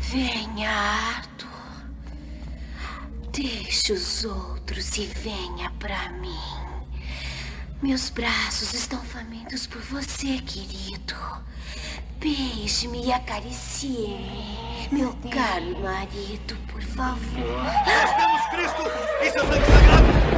Venha, Arthur. Deixe os outros e venha pra mim. Meus braços estão famintos por você, querido. Beije-me e acaricie-me. Meu caro marido, por favor. Nós temos Cristo e seu sangue sagrado.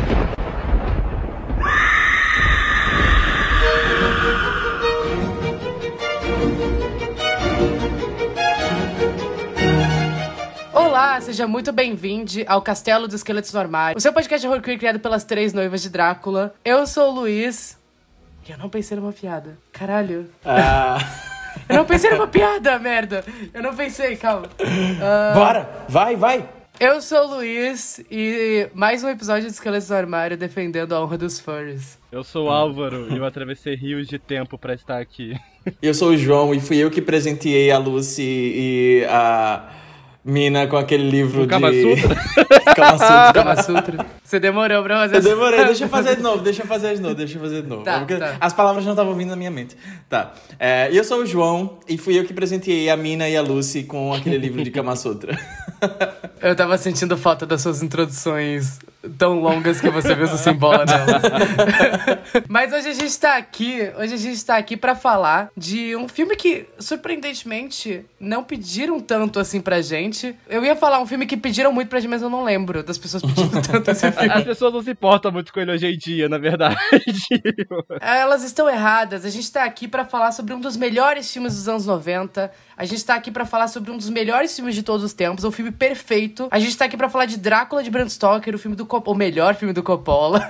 Olá, seja muito bem-vindo ao Castelo dos Esqueletos no Armário, o seu podcast de horror queer criado pelas 3 noivas de Drácula. Eu sou o Luiz e eu não pensei numa piada. Caralho. Eu não pensei numa piada, merda. Eu não pensei, calma. Bora, vai. Eu sou o Luiz e mais um episódio de Esqueletos no Armário defendendo a honra dos furries. Eu sou o Álvaro e eu atravessei rios de tempo pra estar aqui. Eu sou o João e fui eu que presenteei a Lucy e a Mina com aquele livro Kama de... Sutra? Kama Sutra. Você demorou pra fazer Eu demorei, deixa eu fazer de novo. Tá, Porque tá. as palavras não estavam vindo na minha mente. Tá. E eu sou o João e fui eu que presenteei a Mina e a Lucy com aquele livro de Kama Sutra. Eu tava sentindo falta das suas introduções tão longas que você mesmo se embola nelas. Mas hoje a gente tá aqui pra falar de um filme que, surpreendentemente, não pediram tanto assim pra gente. Eu ia falar um filme que pediram muito pra gente, mas eu não lembro das pessoas pedindo tanto esse filme. As pessoas não se importam muito com ele hoje em dia, na verdade. Elas estão erradas. A gente tá aqui pra falar sobre um dos melhores filmes dos anos 90. A gente tá aqui pra falar sobre um dos melhores filmes de todos os tempos, um filme perfeito. A gente tá aqui pra falar de Drácula de Bram Stoker, o melhor filme do Coppola.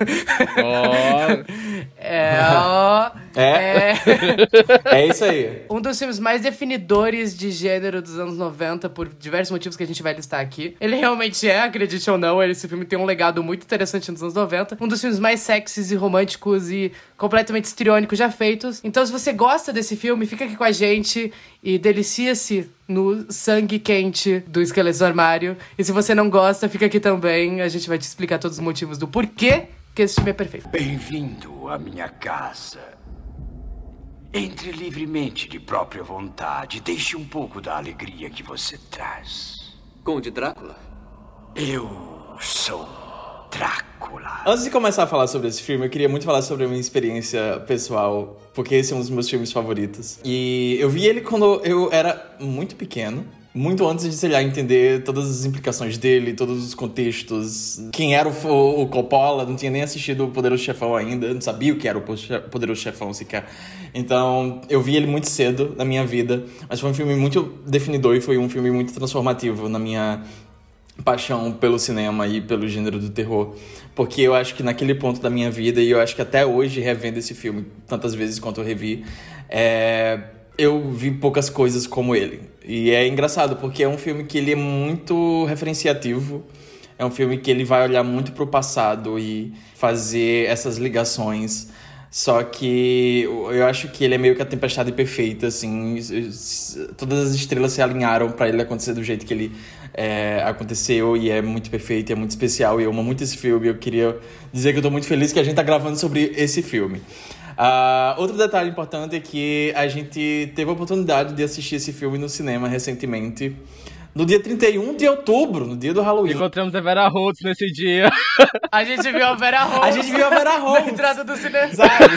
É isso aí. Um dos filmes mais definidores de gênero dos anos 90, por diversos motivos que a gente vai listar aqui. Ele realmente é, acredite ou não, esse filme tem um legado muito interessante nos anos 90. Um dos filmes mais sexys e românticos e completamente histriônicos já feitos. Então, se você gosta desse filme, fica aqui com a gente e delicia-se no sangue quente do Esqueleto do Armário. E se você não gosta, fica aqui também. A gente vai te explicar todos os motivos do porquê que esse filme é perfeito. Bem-vindo à minha casa. Entre livremente de própria vontade. Deixe um pouco da alegria que você traz. Conde Drácula? Eu sou Drácula. Antes de começar a falar sobre esse filme, eu queria muito falar sobre a minha experiência pessoal, porque esse é um dos meus filmes favoritos. E eu vi ele quando eu era muito pequeno, muito antes de, sei lá, entender todas as implicações dele, todos os contextos. Quem era o Coppola, não tinha nem assistido o Poderoso Chefão ainda, não sabia o que era o Poderoso Chefão sequer. Então, eu vi ele muito cedo na minha vida, mas foi um filme muito definidor e foi um filme muito transformativo na minha paixão pelo cinema e pelo gênero do terror, porque eu acho que naquele ponto da minha vida, e eu acho que até hoje, revendo esse filme tantas vezes quanto eu revi, eu vi poucas coisas como ele. E é engraçado, porque é um filme que ele é muito referenciativo, é um filme que ele vai olhar muito pro passado e fazer essas ligações. Só que eu acho que ele é meio que a tempestade perfeita, assim. Todas as estrelas se alinharam pra ele acontecer do jeito que ele aconteceu, e é muito perfeito, e é muito especial, e eu amo muito esse filme. Eu queria dizer que eu tô muito feliz que a gente tá gravando sobre esse filme. Outro detalhe importante é que a gente teve a oportunidade de assistir esse filme no cinema recentemente, no dia 31 de outubro, no dia do Halloween. Encontramos a Vera Holtz nesse dia. A gente viu a Vera Holtz. Na entrada do cinema. Sabe?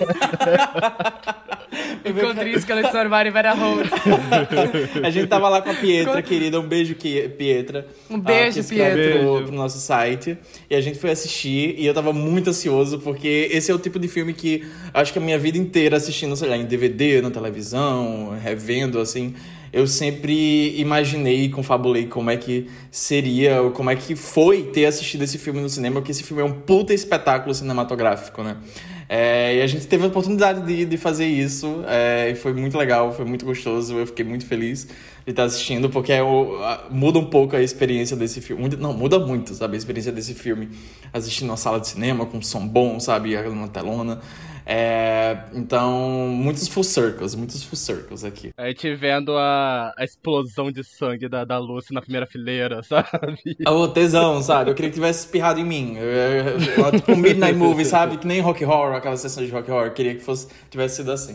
Encontrei Esqueleto do Armário e Vera Holtz. A gente tava lá com a Pietra, querida. Um beijo, Pietra. Um beijo, que escreve Pietra. pro nosso site. E a gente foi assistir e eu tava muito ansioso, porque esse é o tipo de filme que acho que a minha vida inteira assistindo, sei lá, em DVD, na televisão, revendo, assim, eu sempre imaginei e confabulei como é que seria, ou como é que foi ter assistido esse filme no cinema, porque esse filme é um puta espetáculo cinematográfico, né? E a gente teve a oportunidade de fazer isso, e foi muito legal, foi muito gostoso, eu fiquei muito feliz de estar assistindo, porque muda um pouco a experiência desse filme. Muda muito, sabe, a experiência desse filme, assistindo uma sala de cinema com som bom, sabe, uma telona. Então, muitos full circles aqui. A gente vendo a explosão de sangue da Lucy na primeira fileira, sabe? O tesão, sabe? Eu queria que tivesse espirrado em mim. Tipo um Midnight Movie, sabe? Que nem Rock Horror, aquela sessão de Rock Horror. Eu queria que tivesse sido assim.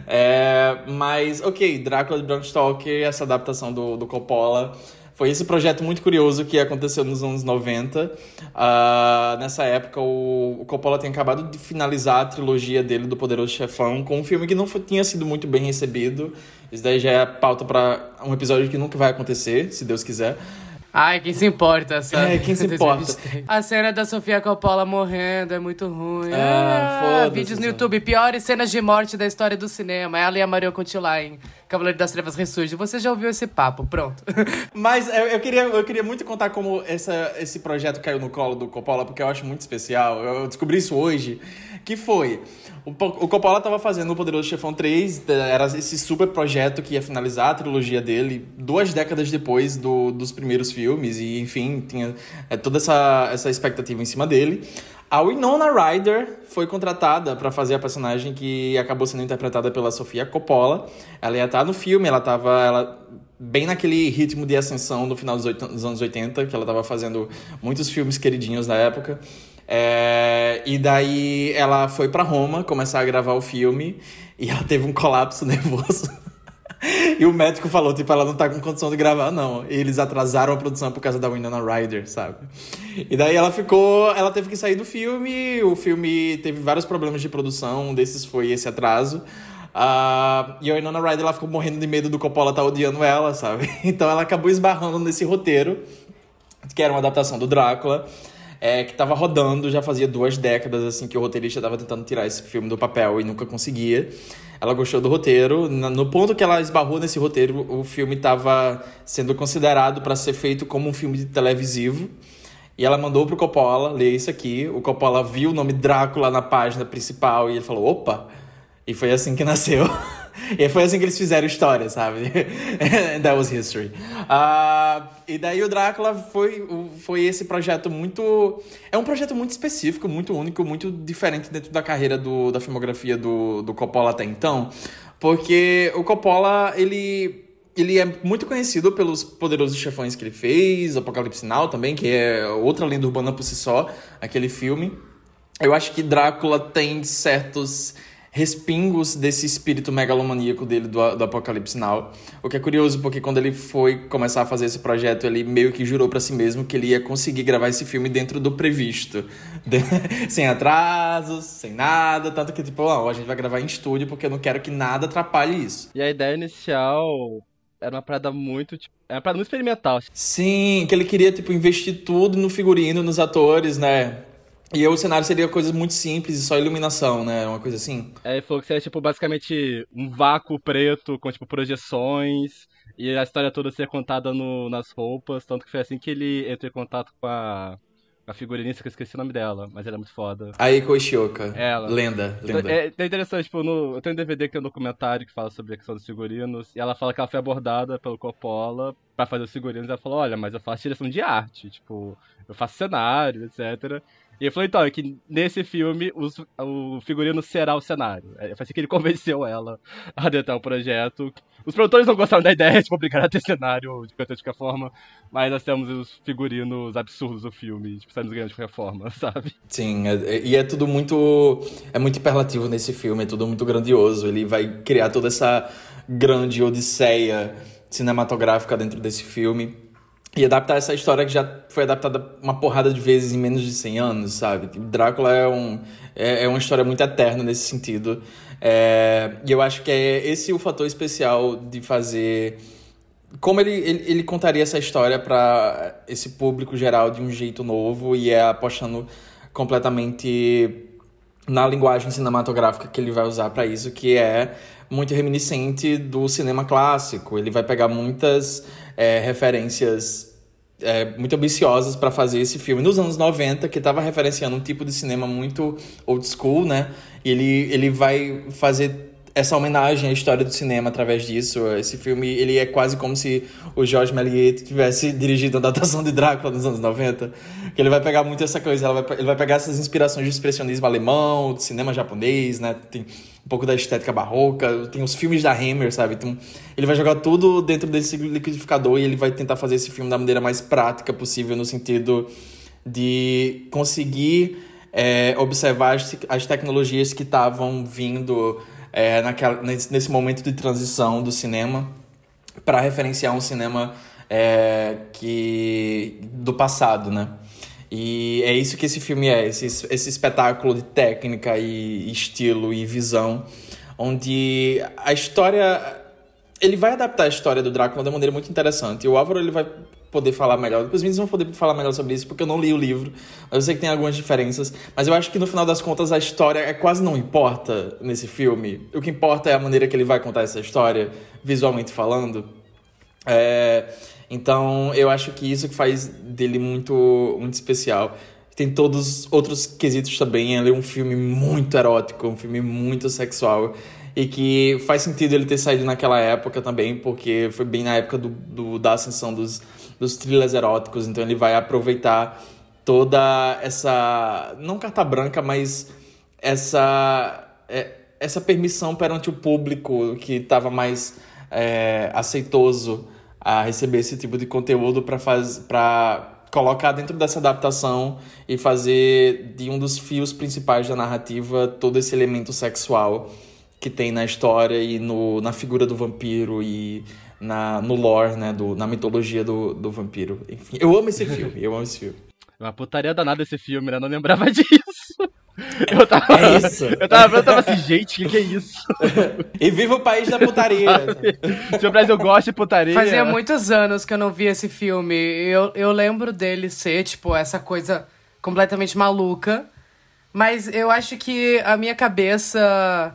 Mas, ok, Drácula de Bram Stoker, essa adaptação do Coppola. Foi esse projeto muito curioso que aconteceu nos anos 90. Nessa época, o Coppola tinha acabado de finalizar a trilogia dele do Poderoso Chefão com um filme que não tinha sido muito bem recebido. Isso daí já é pauta para um episódio que nunca vai acontecer, se Deus quiser. Ai, quem se importa, sabe? Quem se importa? A cena da Sofia Coppola morrendo é muito ruim. Vídeos no YouTube, piores cenas de morte da história do cinema. Ela e a Marion Cotillard em Cavaleiro das Trevas Ressurge. Você já ouviu esse papo, pronto. Mas eu queria muito contar como esse projeto caiu no colo do Coppola, porque eu acho muito especial. Eu descobri isso hoje, que foi... O Coppola estava fazendo o Poderoso Chefão 3, era esse super projeto que ia finalizar a trilogia dele 2 décadas depois dos primeiros filmes, e enfim, tinha toda essa expectativa em cima dele. A Winona Ryder foi contratada para fazer a personagem que acabou sendo interpretada pela Sofia Coppola. Ela ia estar no filme, ela estava bem naquele ritmo de ascensão no final dos anos 80, que ela estava fazendo muitos filmes queridinhos na época. E daí ela foi pra Roma começar a gravar o filme e ela teve um colapso nervoso. E o médico falou, ela não tá com condição de gravar, não. E eles atrasaram a produção por causa da Winona Ryder, sabe? E daí ela teve que sair do filme. O filme teve vários problemas de produção, um desses foi esse atraso. E a Winona Ryder, ela ficou morrendo de medo do Coppola tá odiando ela, sabe? Então ela acabou esbarrando nesse roteiro, que era uma adaptação do Drácula, que tava rodando, já fazia 2 décadas, assim, que o roteirista tava tentando tirar esse filme do papel e nunca conseguia. Ela gostou do roteiro. No ponto que ela esbarrou nesse roteiro, o filme tava sendo considerado para ser feito como um filme televisivo. E ela mandou pro Coppola ler isso aqui. O Coppola viu o nome Drácula na página principal e ele falou, opa! E foi assim que nasceu. E foi assim que eles fizeram história, sabe? That was history. E daí o Drácula foi esse projeto muito... É um projeto muito específico, muito único, muito diferente dentro da carreira da filmografia do Coppola até então. Porque o Coppola, ele é muito conhecido pelos Poderosos Chefões que ele fez, Apocalipse Now também, que é outra lenda urbana por si só, aquele filme. Eu acho que Drácula tem certos respingos desse espírito megalomaníaco dele do Apocalipse Now. O que é curioso, porque quando ele foi começar a fazer esse projeto, ele meio que jurou pra si mesmo que ele ia conseguir gravar esse filme dentro do previsto. Sem atrasos, sem nada, tanto que a gente vai gravar em estúdio porque eu não quero que nada atrapalhe isso. E a ideia inicial era uma parada muito, era uma parada muito experimental. Sim, que ele queria, investir tudo no figurino, nos atores, né? E o cenário seria coisas muito simples e só iluminação, né? Uma coisa assim. Ele falou que seria, basicamente um vácuo preto com, projeções. E a história toda seria contada nas roupas. Tanto que foi assim que ele entrou em contato com a figurinista, que eu esqueci o nome dela, mas ela é muito foda. A Eiko Ishioka. Ela. Lenda. É interessante, eu tenho um DVD que é um documentário que fala sobre a questão dos figurinos. E ela fala que ela foi abordada pelo Coppola pra fazer os figurinos. E ela falou, olha, mas eu faço direção de arte. Eu faço cenário, etc. E ele falou, então, é que nesse filme o figurino será o cenário. Foi assim que ele convenceu ela a adentrar o projeto. Os produtores não gostaram da ideia de obrigar a ter cenário de qualquer forma, mas nós temos os figurinos absurdos do filme, saímos ganhando de qualquer forma, sabe? Sim, e é tudo muito... É muito hiperlativo nesse filme, é tudo muito grandioso. Ele vai criar toda essa grande odisseia cinematográfica dentro desse filme. E adaptar essa história que já foi adaptada uma porrada de vezes em menos de 100 anos, sabe? Drácula é uma história muito eterna nesse sentido. E eu acho que é esse o fator especial de fazer... Como ele contaria essa história para esse público geral de um jeito novo e apostando completamente na linguagem cinematográfica que ele vai usar para isso, que é muito reminiscente do cinema clássico. Ele vai pegar muitas referências muito ambiciosas para fazer esse filme nos anos 90, que estava referenciando um tipo de cinema muito old school, né? E ele vai fazer essa homenagem à história do cinema através disso. Esse filme, ele é quase como se o Georges Méliès tivesse dirigido a adaptação de Drácula nos anos 90. Que ele vai pegar muito essa coisa, ele vai pegar essas inspirações de expressionismo alemão, de cinema japonês, né? Tem um pouco da estética barroca, tem os filmes da Hammer, sabe? Então, ele vai jogar tudo dentro desse liquidificador e ele vai tentar fazer esse filme da maneira mais prática possível, no sentido de conseguir observar as tecnologias que estavam vindo nesse momento de transição do cinema para referenciar um cinema do passado, né? E é isso que esse filme esse espetáculo de técnica e estilo e visão, onde a história... Ele vai adaptar a história do Drácula de uma maneira muito interessante. E o Álvaro, ele vai poder falar melhor. Os meninos vão poder falar melhor sobre isso, porque eu não li o livro. Mas eu sei que tem algumas diferenças. Mas eu acho que, no final das contas, a história quase não importa nesse filme. O que importa é a maneira que ele vai contar essa história, visualmente falando. Então, eu acho que isso que faz dele muito, muito especial. Tem todos os outros quesitos também. Ele é um filme muito erótico, um filme muito sexual. E que faz sentido ele ter saído naquela época também, porque foi bem na época da ascensão dos thrillers eróticos. Então ele vai aproveitar toda essa... não carta branca, mas essa permissão perante o público que estava mais aceitoso a receber esse tipo de conteúdo para colocar dentro dessa adaptação e fazer de um dos fios principais da narrativa todo esse elemento sexual que tem na história e na figura do vampiro e no lore, né, na mitologia do vampiro. Enfim, eu amo esse filme. Uma putaria danada esse filme, né? Eu não lembrava disso. Eu tava assim, gente, o que é isso? E viva o país da putaria. Se o Brasil gosta de putaria... Fazia muitos anos que eu não via esse filme. Eu lembro dele ser, tipo, essa coisa completamente maluca. Mas eu acho que a minha cabeça...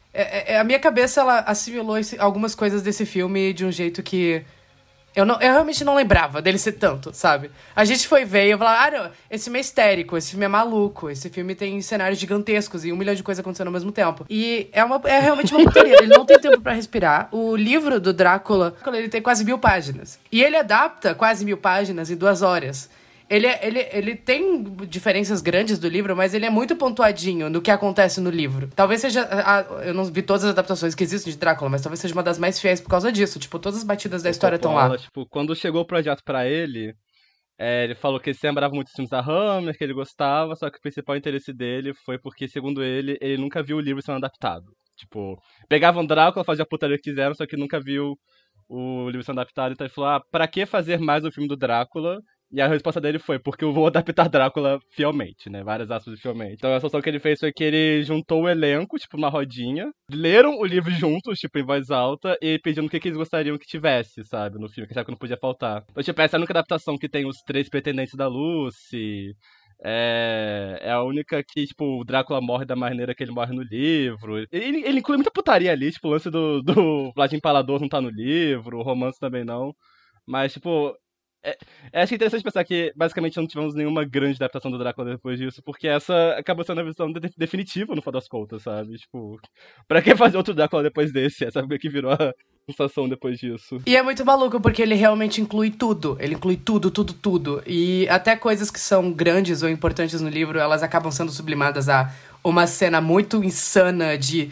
ela assimilou algumas coisas desse filme de um jeito que... Eu realmente não lembrava dele ser tanto, sabe? A gente foi ver e eu falava, não, esse filme é histérico, esse filme é maluco, esse filme tem cenários gigantescos e 1 milhão de coisas acontecendo ao mesmo tempo. E é realmente uma putaria, ele não tem tempo pra respirar. O livro do Drácula, ele tem quase 1000 páginas. E ele adapta quase 1000 páginas em 2 horas. Ele tem diferenças grandes do livro, mas ele é muito pontuadinho no que acontece no livro. Talvez seja... eu não vi todas as adaptações que existem de Drácula, mas talvez seja uma das mais fiéis por causa disso. Tipo, todas as batidas da história estão lá. Tipo, quando chegou o projeto pra ele, ele falou que ele se lembrava muito dos filmes da Hammer, que ele gostava, só que o principal interesse dele foi porque, segundo ele nunca viu o livro sendo adaptado. Tipo, pegavam Drácula, faziam a putaria que quiseram, só que nunca viu o livro sendo adaptado. Então ele falou, pra que fazer mais um filme do Drácula? E a resposta dele foi, porque eu vou adaptar Drácula fielmente, né? Várias aspas de fielmente. Então a solução que ele fez foi que ele juntou o elenco, tipo, uma rodinha. Leram o livro juntos, tipo, em voz alta. E pedindo o que eles gostariam que tivesse, sabe? No filme, que achavam que não podia faltar. Então, tipo, essa é a única adaptação que tem os 3 pretendentes da Lucy. É a única que, tipo, o Drácula morre da maneira que ele morre no livro. Ele inclui muita putaria ali, tipo, o lance do Vlad Impalador não tá no livro, o romance também não. Mas, tipo... acho interessante pensar que basicamente não tivemos nenhuma grande adaptação do Drácula depois disso, porque essa acabou sendo a versão definitiva no final das contas, sabe? Tipo, pra que fazer outro Drácula depois desse? Essa que virou a sensação depois disso. E é muito maluco, porque ele realmente inclui tudo. Ele inclui tudo. E até coisas que são grandes ou importantes no livro, elas acabam sendo sublimadas a uma cena muito insana de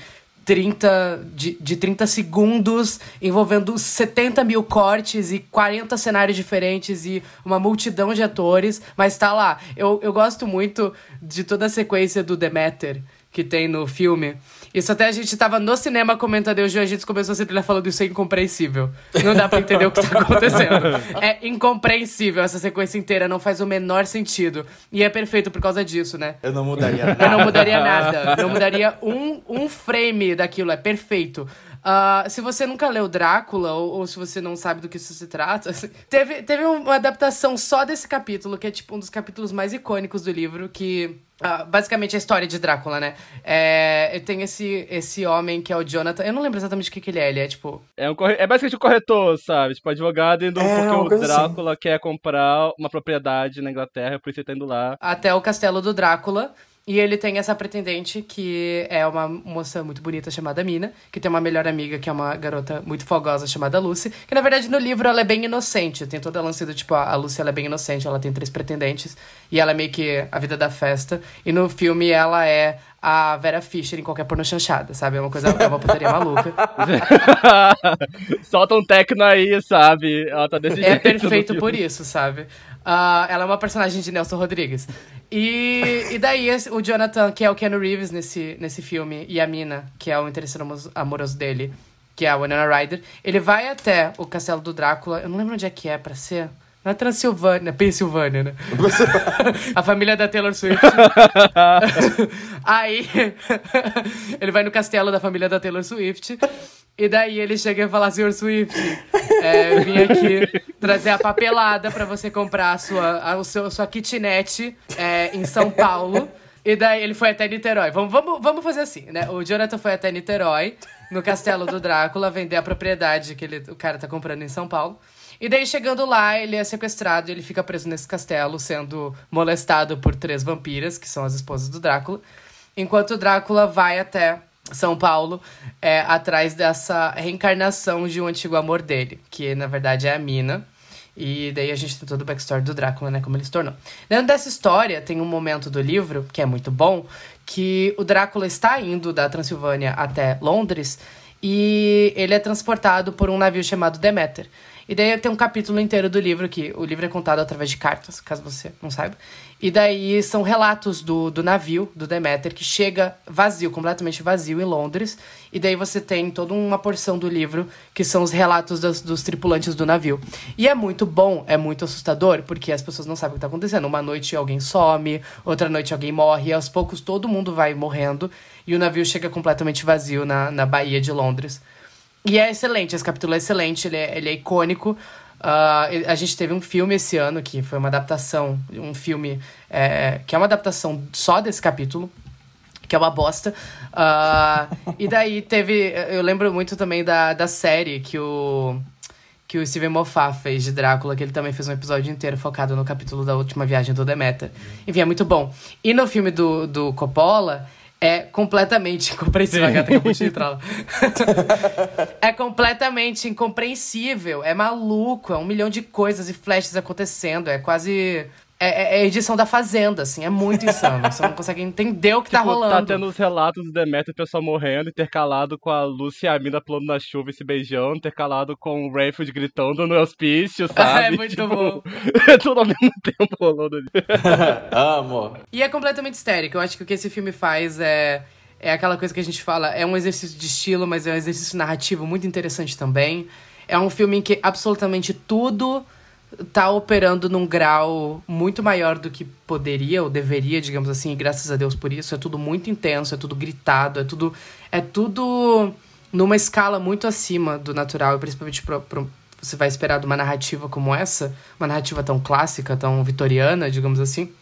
30 segundos, envolvendo 70 mil cortes e 40 cenários diferentes e uma multidão de atores, mas tá lá. Eu gosto muito de toda a sequência do Deméter que tem no filme. Isso até a gente tava no cinema comentando, e o Gil, a gente começou sempre lá falando isso é incompreensível. Não dá pra entender o que tá acontecendo. É incompreensível essa sequência inteira, não faz o menor sentido. E é perfeito por causa disso, né? Eu não mudaria nada. Eu não mudaria nada. Não mudaria um frame daquilo, é perfeito. Se você nunca leu Drácula, ou se você não sabe do que isso se trata, teve uma adaptação só desse capítulo, que é tipo um dos capítulos mais icônicos do livro, que... basicamente a história de Drácula, né? Tem esse homem que é o Jonathan. Eu não lembro exatamente o que ele é. Ele é tipo... É basicamente um corretor, sabe? Tipo, advogado indo porque o Drácula quer comprar uma propriedade na Inglaterra, por isso ele tá indo lá. Até o castelo do Drácula. E ele tem essa pretendente, que é uma moça muito bonita chamada Mina, que tem uma melhor amiga, que é uma garota muito fogosa chamada Lucy, que na verdade no livro ela é bem inocente. Tem toda a lance do tipo, a Lucy ela é bem inocente, ela tem 3 pretendentes, e ela é meio que a vida da festa. E no filme ela é a Vera Fischer em qualquer porno chanchada, sabe? É uma putaria maluca. Solta um tecno aí, sabe? Ela tá desse jeito. É perfeito por isso, sabe? Ela é uma personagem de Nelson Rodrigues. E daí o Jonathan, que é o Keanu Reeves nesse filme, e a Mina, que é o interesse amoroso dele, que é a Winona Ryder, ele vai até o castelo do Drácula. Eu não lembro onde é que é pra ser. Na Transilvânia, Pensilvânia, né? A família da Taylor Swift. Aí, ele vai no castelo da família da Taylor Swift. E daí ele chega e fala, Sr. Swift, vim aqui trazer a papelada pra você comprar a sua kitnet em São Paulo. E daí ele foi até Niterói. Vamos fazer assim, né? O Jonathan foi até Niterói, no castelo do Drácula, vender a propriedade que o cara tá comprando em São Paulo. E daí, chegando lá, ele é sequestrado e ele fica preso nesse castelo, sendo molestado por 3 vampiras, que são as esposas do Drácula. Enquanto o Drácula vai até São Paulo, atrás dessa reencarnação de um antigo amor dele, que na verdade é a Mina. E daí a gente tem todo o backstory do Drácula, né, como ele se tornou. Dentro dessa história, tem um momento do livro, que é muito bom, que o Drácula está indo da Transilvânia até Londres e ele é transportado por um navio chamado Deméter. E daí tem um capítulo inteiro do livro, que o livro é contado através de cartas, caso você não saiba. E daí são relatos do navio, do Deméter, que chega vazio, completamente vazio em Londres. E daí você tem toda uma porção do livro, que são os relatos dos tripulantes do navio. E é muito bom, é muito assustador, porque as pessoas não sabem o que está acontecendo. Uma noite alguém some, outra noite alguém morre, e aos poucos todo mundo vai morrendo. E o navio chega completamente vazio na Baía de Londres. E é excelente, esse capítulo é excelente, ele é icônico. A gente teve um filme esse ano, que foi uma adaptação, um filme que é uma adaptação só desse capítulo, que é uma bosta. E daí teve, eu lembro muito também da série que o Steven Moffat fez de Drácula, que ele também fez um episódio inteiro focado no capítulo da última viagem do Deméter. Enfim, é muito bom. E no filme do Coppola, é completamente incompreensível. A gata acabou de entrar lá. É completamente incompreensível. É maluco. É 1 milhão de coisas e flashes acontecendo. É quase... É edição da Fazenda, assim. É muito insano. Você não consegue entender o que tá rolando. Tá tendo os relatos do Deméter, o pessoal morrendo, intercalado com a Lucy e a Mina pulando na chuva e se beijando, intercalado com o Rayfield gritando no hospício, sabe? É muito bom. É tudo ao mesmo tempo rolando ali. Amo. E é completamente histérico. Eu acho que o que esse filme faz é aquela coisa que a gente fala, é um exercício de estilo, mas é um exercício narrativo muito interessante também. É um filme em que absolutamente tudo tá operando num grau muito maior do que poderia ou deveria, digamos assim, e graças a Deus por isso. É tudo muito intenso, é tudo gritado, é tudo numa escala muito acima do natural, e principalmente você vai esperar de uma narrativa como essa, uma narrativa tão clássica, tão vitoriana, digamos assim.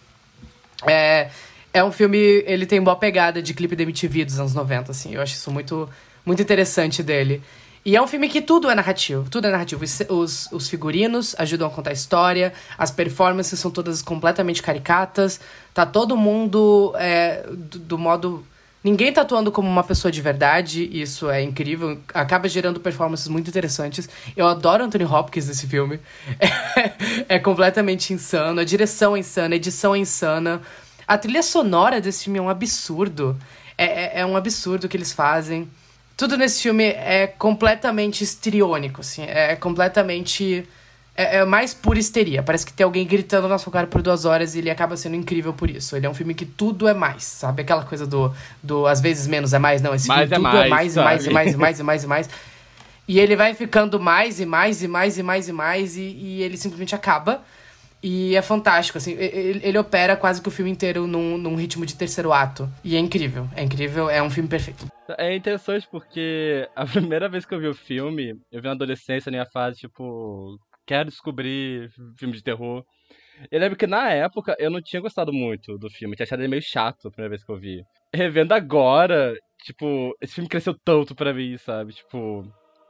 É um filme, ele tem boa pegada de clipe da MTV dos anos 90, assim. Eu acho isso muito, muito interessante dele. E é um filme que tudo é narrativo. Os figurinos ajudam a contar a história, as performances são todas completamente caricatas, tá todo mundo do modo... Ninguém tá atuando como uma pessoa de verdade, isso é incrível, acaba gerando performances muito interessantes. Eu adoro Anthony Hopkins nesse filme, é completamente insano, a direção é insana, a edição é insana. A trilha sonora desse filme é um absurdo, é um absurdo o que eles fazem. Tudo nesse filme é completamente histriônico, assim, é completamente... É mais pura histeria. Parece que tem alguém gritando na sua cara por 2 horas e ele acaba sendo incrível por isso. Ele é um filme que tudo é mais, sabe? Aquela coisa do às vezes menos é mais. Não, esse filme tudo é mais e mais e mais e mais e mais e mais. E ele vai ficando mais e mais e mais e mais e mais e ele simplesmente acaba. E é fantástico, assim. Ele opera quase que o filme inteiro num ritmo de 3º ato. E é incrível, é um filme perfeito. É interessante porque a primeira vez que eu vi o filme, eu vi na adolescência, na minha fase, tipo... Quero descobrir filme de terror. Eu lembro que na época eu não tinha gostado muito do filme. Tinha achado ele meio chato a primeira vez que eu vi. Revendo agora, tipo, esse filme cresceu tanto pra mim, sabe? Tipo...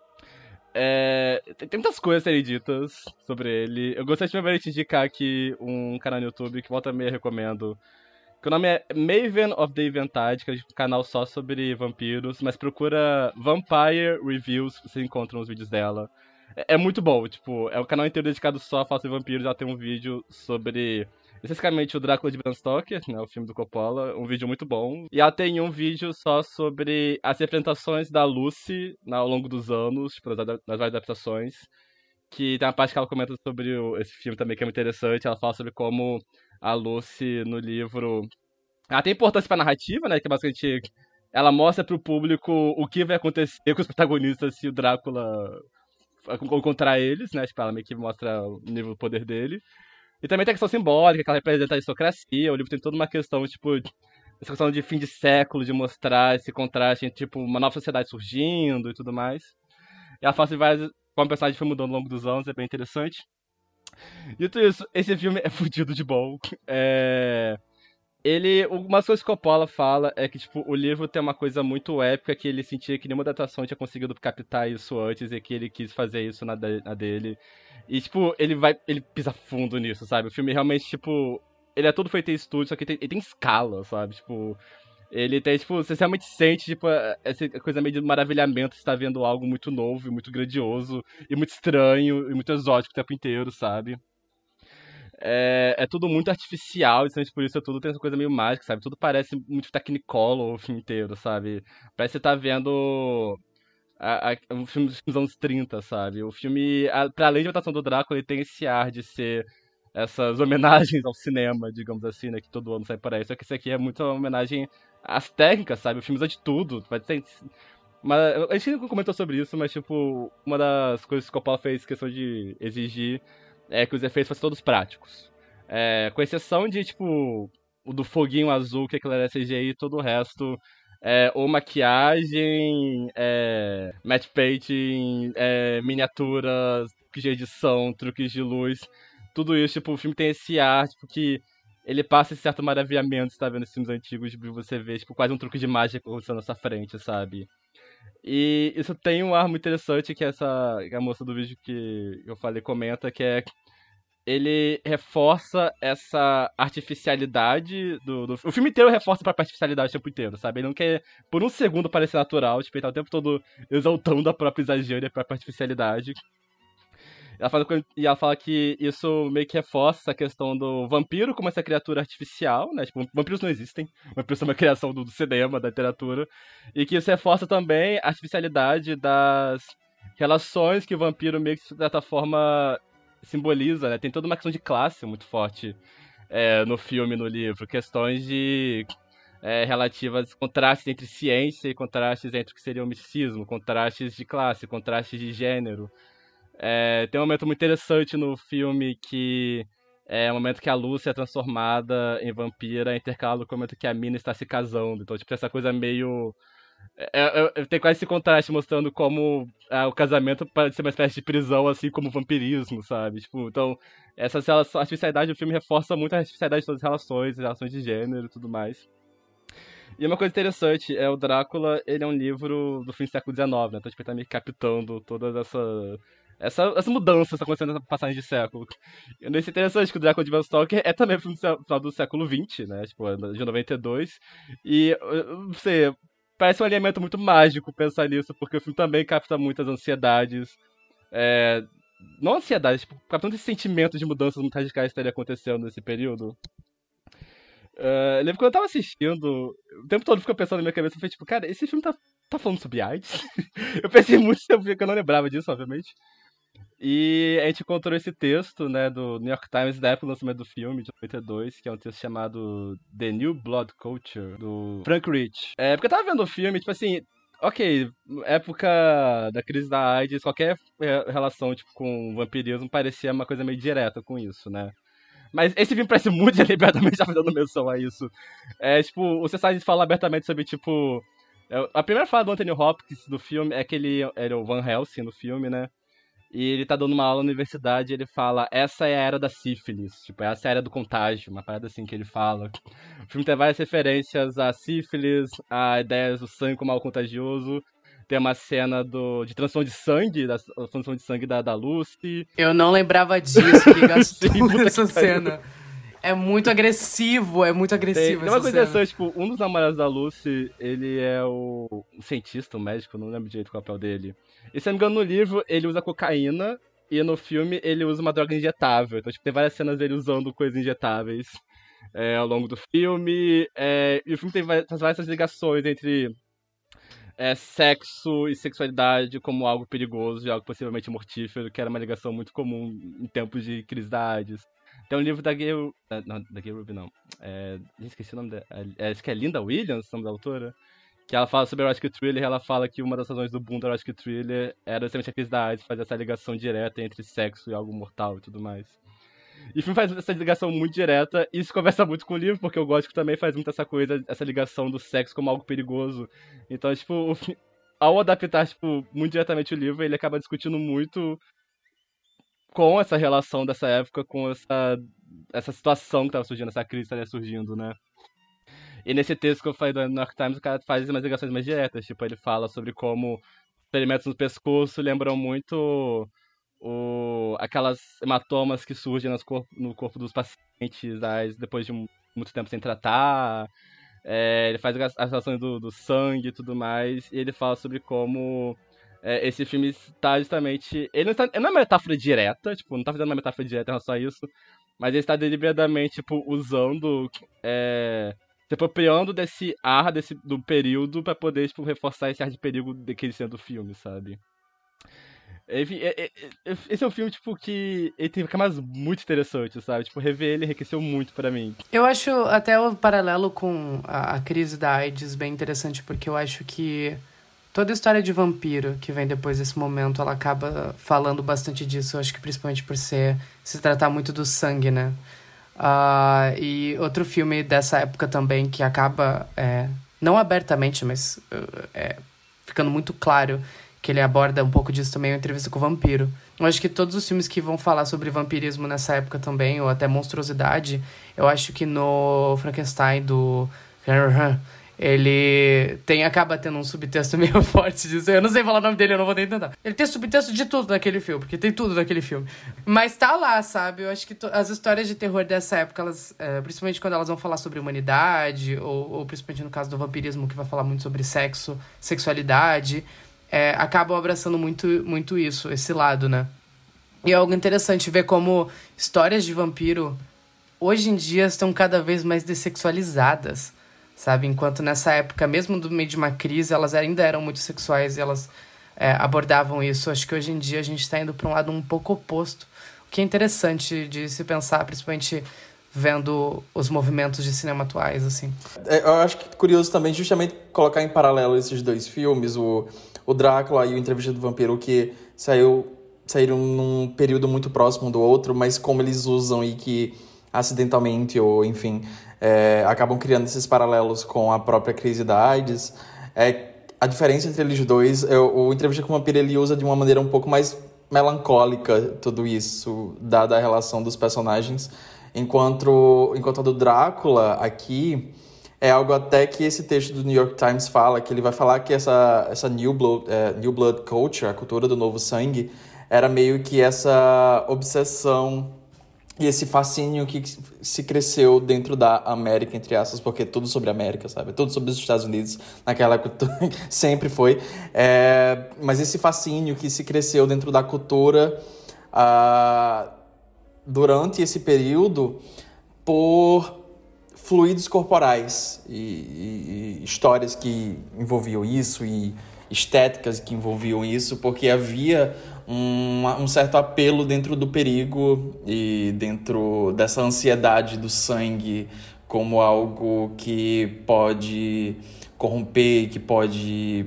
Tem muitas coisas a serem ditas sobre ele. Eu gostaria de primeiramente indicar aqui um canal no YouTube que volta e meia recomendo. Que o nome é Maven of the Eventide, que é um canal só sobre vampiros, mas procura Vampire Reviews, vocês encontram os vídeos dela. É muito bom, tipo, é um canal inteiro dedicado só a falar sobre vampiros, ela tem um vídeo sobre, especificamente, o Drácula de Bram Stoker, né, o filme do Coppola, um vídeo muito bom. E ela tem um vídeo só sobre as representações da Lucy ao longo dos anos, tipo, nas várias adaptações. Que tem uma parte que ela comenta sobre esse filme também, que é muito interessante. Ela fala sobre como a Lucy, no livro... Ela tem importância pra narrativa, né? Que basicamente ela mostra pro público o que vai acontecer com os protagonistas se o Drácula encontrar eles, né? Tipo, ela meio que mostra o nível do poder dele. E também tem a questão simbólica, que ela representa a aristocracia. O livro tem toda uma questão, tipo... Essa questão de fim de século, de mostrar esse contraste entre, tipo, uma nova sociedade surgindo e tudo mais. E ela fala sobre várias... Como o personagem foi mudando ao longo dos anos, é bem interessante. Dito isso, esse filme é fudido de bom. Uma coisa que o Coppola fala é que, tipo, o livro tem uma coisa muito épica que ele sentia que nenhuma adaptação tinha conseguido captar isso antes e que ele quis fazer isso na dele. E, tipo, ele pisa fundo nisso, sabe? O filme realmente, tipo, ele é todo feito em estúdio, só que ele tem escala, sabe? Tipo, ele tem, tipo, você realmente sente, tipo, essa coisa meio de maravilhamento, você tá vendo algo muito novo e muito grandioso, e muito estranho, e muito exótico o tempo inteiro, sabe? É tudo muito artificial, e por isso tudo tem essa coisa meio mágica, sabe? Tudo parece muito Technicolor o filme inteiro, sabe? Parece que você tá vendo um filme dos anos 30, sabe? O filme, pra além de adaptação do Drácula, ele tem esse ar de ser essas homenagens ao cinema, digamos assim, né? Que todo ano sai para isso. Só que isso aqui é muito uma homenagem às técnicas, sabe? O filme usa de tudo. A gente não comentou sobre isso, mas, tipo, uma das coisas que o Coppola fez questão de exigir é que os efeitos fossem todos práticos. Com exceção de, tipo, o do foguinho azul, que aquilo era CGI, e todo o resto ou maquiagem, matte painting, miniaturas, truques de edição, truques de luz. Tudo isso, tipo, o filme tem esse ar, tipo, que ele passa esse certo maravilhamento, você tá vendo esses filmes antigos, de você ver, tipo, quase um truque de mágica acontecendo na sua frente, sabe? E isso tem um ar muito interessante, que a moça do vídeo que eu falei comenta, que ele reforça essa artificialidade o filme inteiro reforça a própria artificialidade o tempo inteiro, sabe? Ele não quer, por um segundo, parecer natural, tipo, ele tá o tempo todo exaltando a própria exagero e a própria artificialidade. Ela fala que isso meio que reforça essa questão do vampiro como essa criatura artificial, né? Tipo, vampiros não existem. Vampiros são uma criação do cinema, da literatura. E que isso reforça também a artificialidade das relações que o vampiro meio que, de certa forma, simboliza, né? Tem toda uma questão de classe muito forte no filme e no livro. Questões de... relativas, contrastes entre ciência e contrastes entre o que seria o misticismo, contrastes de classe, contrastes de gênero. Tem um momento muito interessante no filme que é o momento que a Lucy é transformada em vampira, intercalado com o momento que a Mina está se casando. Então, tipo, essa coisa meio... tem quase esse contraste mostrando como o casamento pode ser uma espécie de prisão, assim como o vampirismo, sabe? Tipo, então, essa artificialidade do filme reforça muito a artificialidade de todas as relações de gênero e tudo mais. E uma coisa interessante, o Drácula, ele é um livro do fim do século XIX, né? Então, tipo, ele tá meio captando todas essa mudança que está acontecendo nessa passagem de século. E é interessante que o Drácula de Bram Stoker é também no final do século XX, né? Tipo, de 92. E, não sei, parece um alinhamento muito mágico pensar nisso, porque o filme também capta muitas ansiedades. Não ansiedades, tipo, captando esses sentimentos de mudanças muito radicais que estaria acontecendo nesse período. Eu lembro quando eu tava assistindo, o tempo todo ficou pensando na minha cabeça, eu falei, tipo, cara, esse filme tá falando sobre AIDS? Eu pensei muito tempo que eu não lembrava disso, obviamente. E a gente encontrou esse texto, né, do New York Times da época do lançamento do filme, de 92, que é um texto chamado The New Blood Culture, do Frank Rich. Porque eu tava vendo o filme, tipo assim, ok, época da crise da AIDS, qualquer relação, tipo, com vampirismo parecia uma coisa meio direta com isso, né? Mas esse filme parece muito deliberadamente já fazendo menção a isso. Tipo, o Cesar fala abertamente sobre, tipo... A primeira fala do Anthony Hopkins no filme é que ele é o Van Helsing no filme, né? E ele tá dando uma aula na universidade e ele fala, essa é a era da sífilis, tipo, essa é a era do contágio, uma parada assim que ele fala. O filme tem várias referências a sífilis, a ideias do sangue como algo contagioso. Tem uma cena de transfusão de sangue, da transfusão de sangue da Lucy. Eu não lembrava disso, que gastou essa cena. É muito agressivo, Tem uma essa coisa cena. interessante, tipo, um dos namorados da Lucy, ele é o cientista, o médico, não lembro direito qual é o papel dele. E se não me engano, no livro, ele usa cocaína, e no filme, ele usa uma droga injetável. Então, tipo, tem várias cenas dele usando coisas injetáveis ao longo do filme. E o filme faz várias ligações entre sexo e sexualidade como algo perigoso e algo possivelmente mortífero, que era uma ligação muito comum em tempos de crise da AIDS. Tem um livro da Gay... Não, da Gay Ruby não. Esqueci o nome dela. Acho que é Linda Williams, o nome da autora. Que ela fala sobre erotic thriller e ela fala que uma das razões do boom do erotic thriller era justamente a crise da AIDS, fazer essa ligação direta entre sexo e algo mortal e tudo mais. E o filme faz essa ligação muito direta, e isso conversa muito com o livro, porque o gótico também faz muito essa coisa, essa ligação do sexo como algo perigoso. Então, tipo, ao adaptar, tipo, muito diretamente o livro, ele acaba discutindo muito com essa relação dessa época, com essa situação que tava surgindo, essa crise que tava surgindo, né? E nesse texto que eu falei do New York Times, o cara faz umas ligações mais diretas, tipo, ele fala sobre como ferimentos no pescoço lembram muito aquelas hematomas que surgem no corpo dos pacientes depois de muito tempo sem tratar. Ele faz as relações do sangue e tudo mais, e ele fala sobre como esse filme está justamente... Ele não é uma metáfora direta, tipo, não tá fazendo uma metáfora direta em relação a isso, mas ele está deliberadamente, tipo, usando... se apropriando desse ar do período pra poder, tipo, reforçar esse ar de perigo daquele cena do filme, sabe? Enfim, esse é um filme, tipo, que ele tem camadas muito interessantes, sabe? Tipo, rever ele enriqueceu muito pra mim. Eu acho até o paralelo com a crise da AIDS bem interessante, porque eu acho que toda a história de vampiro que vem depois desse momento, ela acaba falando bastante disso. Eu acho que principalmente por se tratar muito do sangue, né? E outro filme dessa época também que acaba, não abertamente, mas ficando muito claro que ele aborda um pouco disso também, é uma entrevista com o vampiro. Eu acho que todos os filmes que vão falar sobre vampirismo nessa época também, ou até monstruosidade, eu acho que no Frankenstein do... ele acaba tendo um subtexto meio forte disso. Eu não sei falar o nome dele, eu não vou nem tentar. Ele tem subtexto de tudo naquele filme, porque tem tudo naquele filme. Mas tá lá, sabe? Eu acho que as histórias de terror dessa época, elas, principalmente quando elas vão falar sobre humanidade, ou principalmente no caso do vampirismo, que vai falar muito sobre sexo, sexualidade, acabam abraçando muito, muito isso, esse lado, né? E é algo interessante ver como histórias de vampiro, hoje em dia, estão cada vez mais dessexualizadas, sabe? Enquanto nessa época, mesmo no meio de uma crise, elas ainda eram muito sexuais e elas abordavam isso. Acho que hoje em dia a gente está indo para um lado um pouco oposto, o que é interessante de se pensar, principalmente vendo os movimentos de cinema atuais, assim. Eu acho que é curioso também justamente colocar em paralelo esses dois filmes, o Drácula e o Entrevista do Vampiro, que saíram num período muito próximo do outro, mas como eles usam e que acidentalmente, ou enfim, acabam criando esses paralelos com a própria crise da AIDS. A diferença entre eles dois, o Entrevista com o Vampiro, ele usa de uma maneira um pouco mais melancólica tudo isso, dada a relação dos personagens, enquanto a do Drácula aqui é algo até que esse texto do New York Times fala, que ele vai falar que essa New Blood Culture, a cultura do novo sangue, era meio que essa obsessão e esse fascínio que se cresceu dentro da América, entre aspas, porque é tudo sobre a América, sabe? É tudo sobre os Estados Unidos, naquela época sempre foi. Mas esse fascínio que se cresceu dentro da cultura durante esse período por fluidos corporais e histórias que envolviam isso e estéticas que envolviam isso, porque havia um certo apelo dentro do perigo e dentro dessa ansiedade do sangue como algo que pode corromper, que pode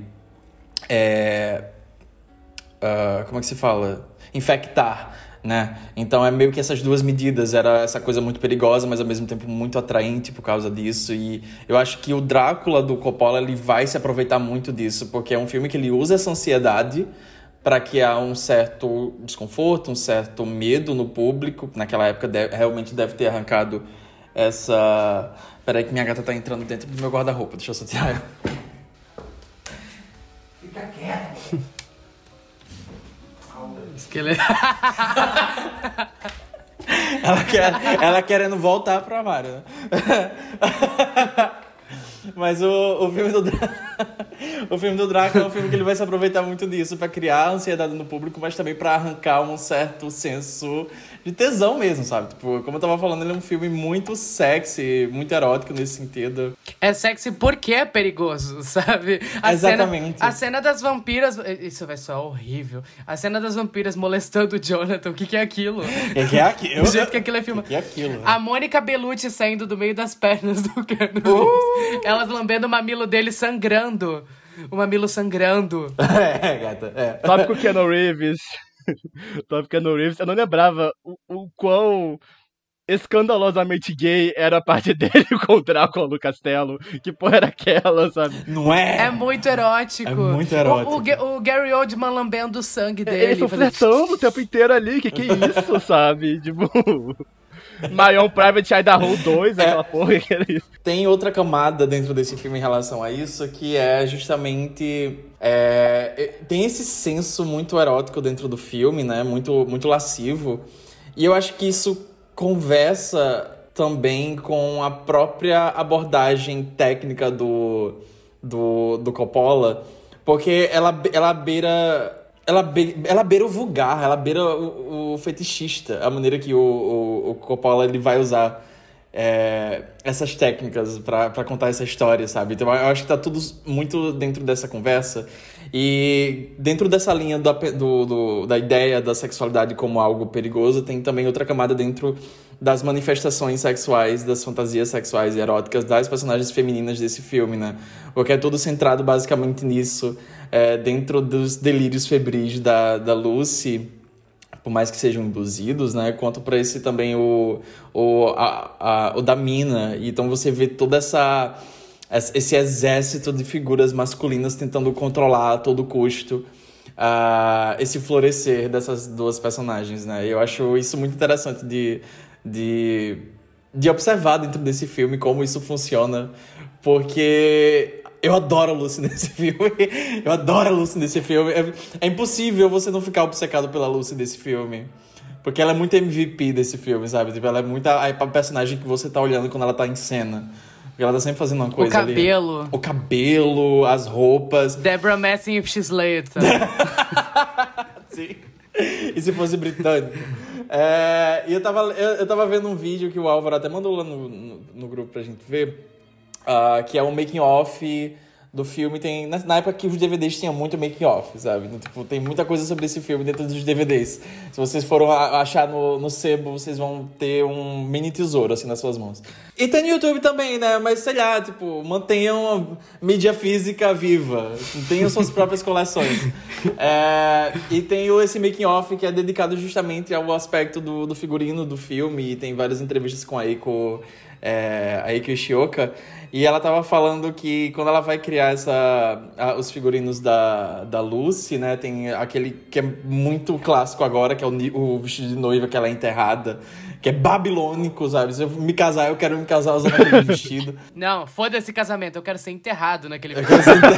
como é que se fala? Infectar, né? Então é meio que essas duas medidas, era essa coisa muito perigosa, mas ao mesmo tempo muito atraente por causa disso. E eu acho que o Drácula do Coppola, ele vai se aproveitar muito disso, porque é um filme que ele usa essa ansiedade para criar um certo desconforto, um certo medo no público. Naquela época realmente deve ter arrancado essa... Peraí que minha gata tá entrando dentro do meu guarda-roupa, deixa eu só tirar ela. Fica quieto. Esqueleto. Ela Ela querendo voltar pro armário, né? Mas o filme do o filme do Drácula é um filme que ele vai se aproveitar muito disso pra criar ansiedade no público, mas também pra arrancar um certo senso de tesão mesmo, sabe? Tipo, como eu tava falando, ele é um filme muito sexy, muito erótico nesse sentido. É sexy porque é perigoso, sabe? Exatamente. A cena das vampiras... Isso vai soar horrível. A cena das vampiras molestando o Jonathan. O que é aquilo? O que é aquilo? O jeito que aquilo é filmado. O que é aquilo? A Mônica Bellucci saindo do meio das pernas do Keanu Reeves. Elas lambendo o mamilo dele sangrando. O mamilo sangrando. Gata, é. Tópico Keanu Reeves. Tópico Keanu Reeves. Eu não lembrava o quão escandalosamente gay era a parte dele com o Drácula no castelo. Que porra era aquela, sabe? Não é? É muito erótico. É muito erótico. O Gary Oldman lambendo o sangue dele. Eles estão flertando o tempo inteiro ali. Que é isso, sabe? Tipo... My Own Private Idaho 2, aquela porra que era isso. Tem outra camada dentro desse filme em relação a isso, que é justamente... tem esse senso muito erótico dentro do filme, né? Muito, muito lascivo. E eu acho que isso conversa também com a própria abordagem técnica do Coppola, porque ela beira o vulgar, ela beira o fetichista, a maneira que o Coppola ele vai usar essas técnicas pra contar essa história, sabe? Então eu acho que tá tudo muito dentro dessa conversa. E dentro dessa linha da ideia da sexualidade como algo perigoso, tem também outra camada dentro das manifestações sexuais, das fantasias sexuais e eróticas das personagens femininas desse filme, né? Porque é tudo centrado basicamente nisso, dentro dos delírios febris da Lucy, por mais que sejam induzidos, né? Quanto para esse também o da Mina. Então você vê toda esse exército de figuras masculinas tentando controlar a todo custo esse florescer dessas duas personagens, né? Eu acho isso muito interessante de observar dentro desse filme como isso funciona, porque eu adoro a Lucy nesse filme. Eu adoro a Lucy nesse filme. É impossível você não ficar obcecado pela Lucy desse filme. Porque ela é muito MVP desse filme, sabe? Tipo, ela é muito a personagem que você tá olhando quando ela tá em cena. Porque ela tá sempre fazendo uma coisa ali. O cabelo, as roupas. Deborah Messing if she's late. Sim. E se fosse britânico? E eu tava vendo um vídeo que o Álvaro até mandou lá no grupo pra gente ver. Que é um making off do filme. Tem na época que os DVDs tinham muito making off, sabe? Então, tipo, tem muita coisa sobre esse filme dentro dos DVDs. Se vocês foram achar no sebo, vocês vão ter um mini tesouro assim nas suas mãos. E tem no YouTube também, né? Mas sei lá, tipo, mantenham a mídia física viva, tenham suas próprias coleções. E tem esse making off que é dedicado justamente ao aspecto do figurino do filme, e tem várias entrevistas com a Eiko Ishioka. E ela tava falando que quando ela vai criar os figurinos da Lucy, né? Tem aquele que é muito clássico agora, que é o vestido de noiva que ela é enterrada, que é babilônico, sabe? Se eu me casar, eu quero me casar usando aquele vestido. Não, foda-se casamento, eu quero ser enterrado naquele vestido.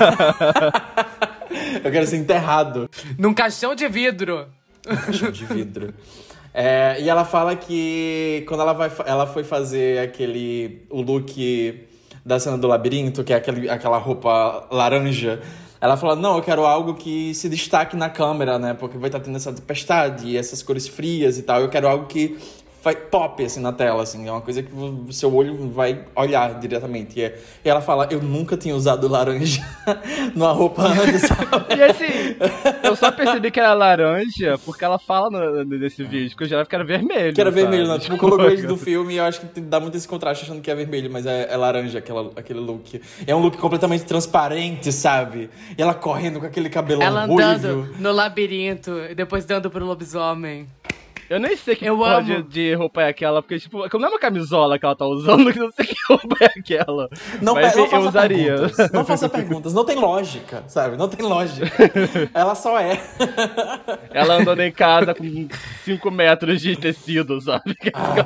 Eu quero ser enterrado. Num caixão de vidro. Caixão de vidro. E ela fala que quando ela foi fazer o look da cena do labirinto, que é aquela roupa laranja, ela fala, não, eu quero algo que se destaque na câmera, né? Porque vai estar tendo essa tempestade e essas cores frias e tal. Eu quero algo que pop, assim, na tela, assim. É uma coisa que o seu olho vai olhar diretamente. E ela fala, eu nunca tinha usado laranja numa roupa antes, sabe? E assim, eu só percebi que era laranja porque ela fala nesse vídeo, que eu já que era vermelho. Que era vermelho, né? Tipo, colocou isso do filme e eu acho que dá muito esse contraste achando que é vermelho, mas é laranja aquele look. É um look completamente transparente, sabe? E ela correndo com aquele cabelão ruivo. Ela andando no labirinto e depois dando pro lobisomem. Eu nem sei que porra de roupa é aquela, porque, tipo, não é uma camisola que ela tá usando, que não sei que roupa é aquela. Mas eu usaria. Não faça perguntas. Não tem lógica, sabe? Não tem lógica. Ela só é. Ela andando em casa com 5 metros de tecido, sabe?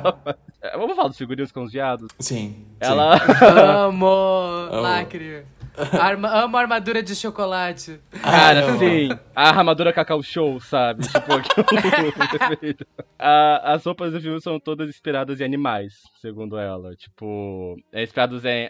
Vamos falar dos figurinos com os viados? Sim. Amo! Lacre. Amo a armadura de chocolate. Cara, sim. A armadura Cacau Show, sabe? Tipo, aquilo perfeito. As roupas do filme são todas inspiradas em animais, segundo ela. Tipo, inspirados em...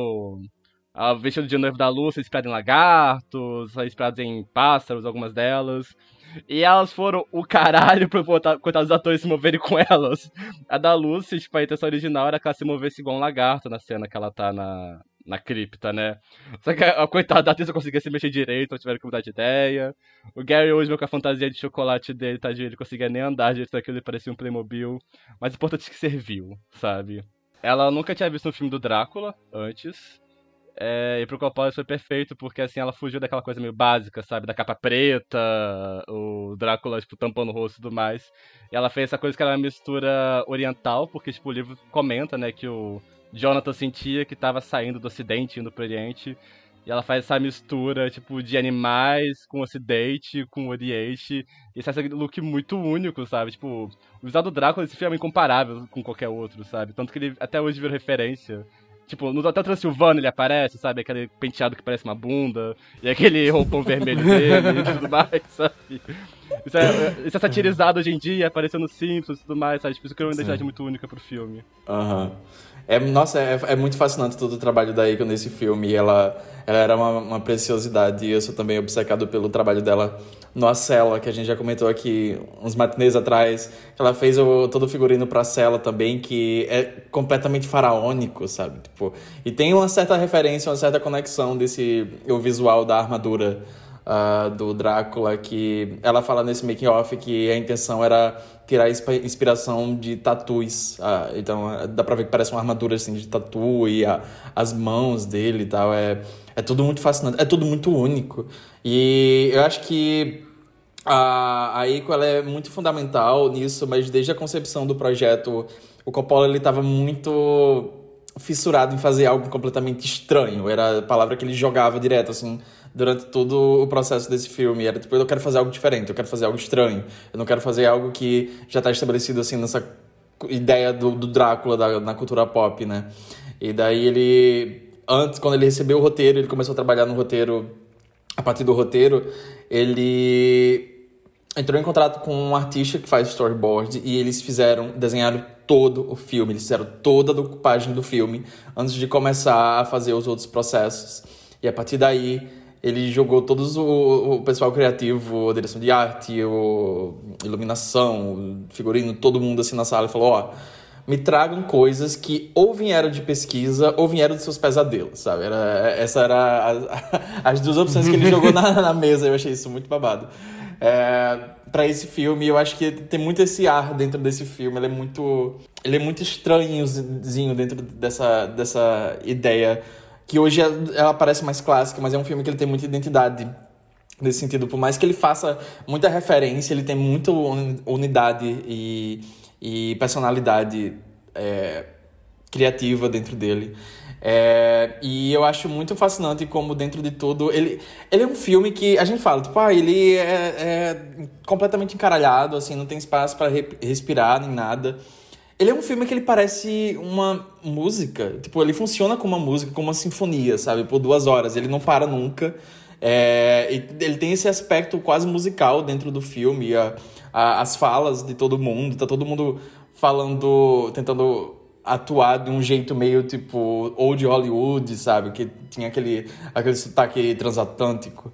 A vestido de noivo da Lucy é inspirada em lagartos, é inspirada em pássaros, algumas delas. E elas foram o caralho pro coitados dos atores se moverem com elas. A da Lucy, tipo, a intenção original era que ela se movesse igual um lagarto na cena que ela tá na cripta, né? Só que a coitada da atriz não conseguia se mexer direito, então tiveram que mudar de ideia. O Gary Oldman com a fantasia de chocolate dele, tadinho, ele conseguia nem andar direito daquilo, ele parecia um Playmobil. Mas o importante é que serviu, sabe? Ela nunca tinha visto um filme do Drácula antes. E pro Coppola isso foi perfeito, porque assim, ela fugiu daquela coisa meio básica, sabe? Da capa preta, o Drácula, tipo, tampando o rosto e tudo mais. E ela fez essa coisa que era uma mistura oriental, porque, tipo, o livro comenta, né, que o Jonathan sentia que tava saindo do Ocidente, indo pro Oriente. E ela faz essa mistura, tipo, de animais com o Ocidente, com o Oriente. E esse look muito único, sabe? Tipo, o visual do Drácula, esse filme é incomparável com qualquer outro, sabe? Tanto que ele até hoje virou referência. Tipo, no Hotel Transilvânia ele aparece, sabe? Aquele penteado que parece uma bunda. E aquele roupão vermelho dele e tudo mais, sabe? Isso é satirizado hoje em dia, apareceu no Simpsons e tudo mais, sabe? Tipo, isso criou uma identidade muito única pro filme. Aham. Nossa, é muito fascinante todo o trabalho da Eiko nesse filme. Ela era uma preciosidade. E eu sou também obcecado pelo trabalho dela no A Cela, que a gente já comentou aqui uns matinês atrás. Ela fez todo o figurino pra Cela também, que é completamente faraônico, sabe? Tipo, e tem uma certa referência, uma certa conexão o visual da armadura do Drácula, que ela fala nesse making-off que a intenção era tirar inspiração de tatus. Então dá pra ver que parece uma armadura assim, de tatu e as mãos dele e tal. É tudo muito fascinante, é tudo muito único. E eu acho que a Eiko, ela é muito fundamental nisso, mas desde a concepção do projeto, o Coppola ele estava muito fissurado em fazer algo completamente estranho. Era a palavra que ele jogava direto, assim, durante todo o processo desse filme. Era tipo, eu quero fazer algo diferente, eu quero fazer algo estranho. Eu não quero fazer algo que já está estabelecido, assim, nessa ideia do Drácula na cultura pop, né? E daí quando ele recebeu o roteiro, ele começou a trabalhar no roteiro. A partir do roteiro, ele entrou em contato com um artista que faz storyboard e eles desenharam todo o filme, eles fizeram toda a decupagem do filme antes de começar a fazer os outros processos. E a partir daí, ele jogou todos o pessoal criativo, a direção de arte, iluminação, o figurino, todo mundo assim na sala e falou, me tragam coisas que ou vieram de pesquisa ou vieram dos seus pesadelos, sabe? Essa era as duas opções que ele jogou na mesa. Eu achei isso muito babado. Pra esse filme, eu acho que tem muito esse ar dentro desse filme. Ele é muito estranhozinho dentro dessa ideia, que hoje ela parece mais clássica, mas é um filme que ele tem muita identidade nesse sentido. Por mais que ele faça muita referência, ele tem muita unidade e personalidade criativa dentro dele. E eu acho muito fascinante como dentro de tudo ele é um filme que a gente fala, tipo, ele é completamente encaralhado, assim, não tem espaço para respirar nem nada. Ele é um filme que ele parece uma música, tipo, ele funciona como uma música, como uma sinfonia, sabe, por 2 horas, ele não para nunca. E ele tem esse aspecto quase musical dentro do filme, as falas de todo mundo, tá todo mundo falando, tentando atuar de um jeito meio tipo old Hollywood, sabe, que tinha aquele sotaque transatlântico.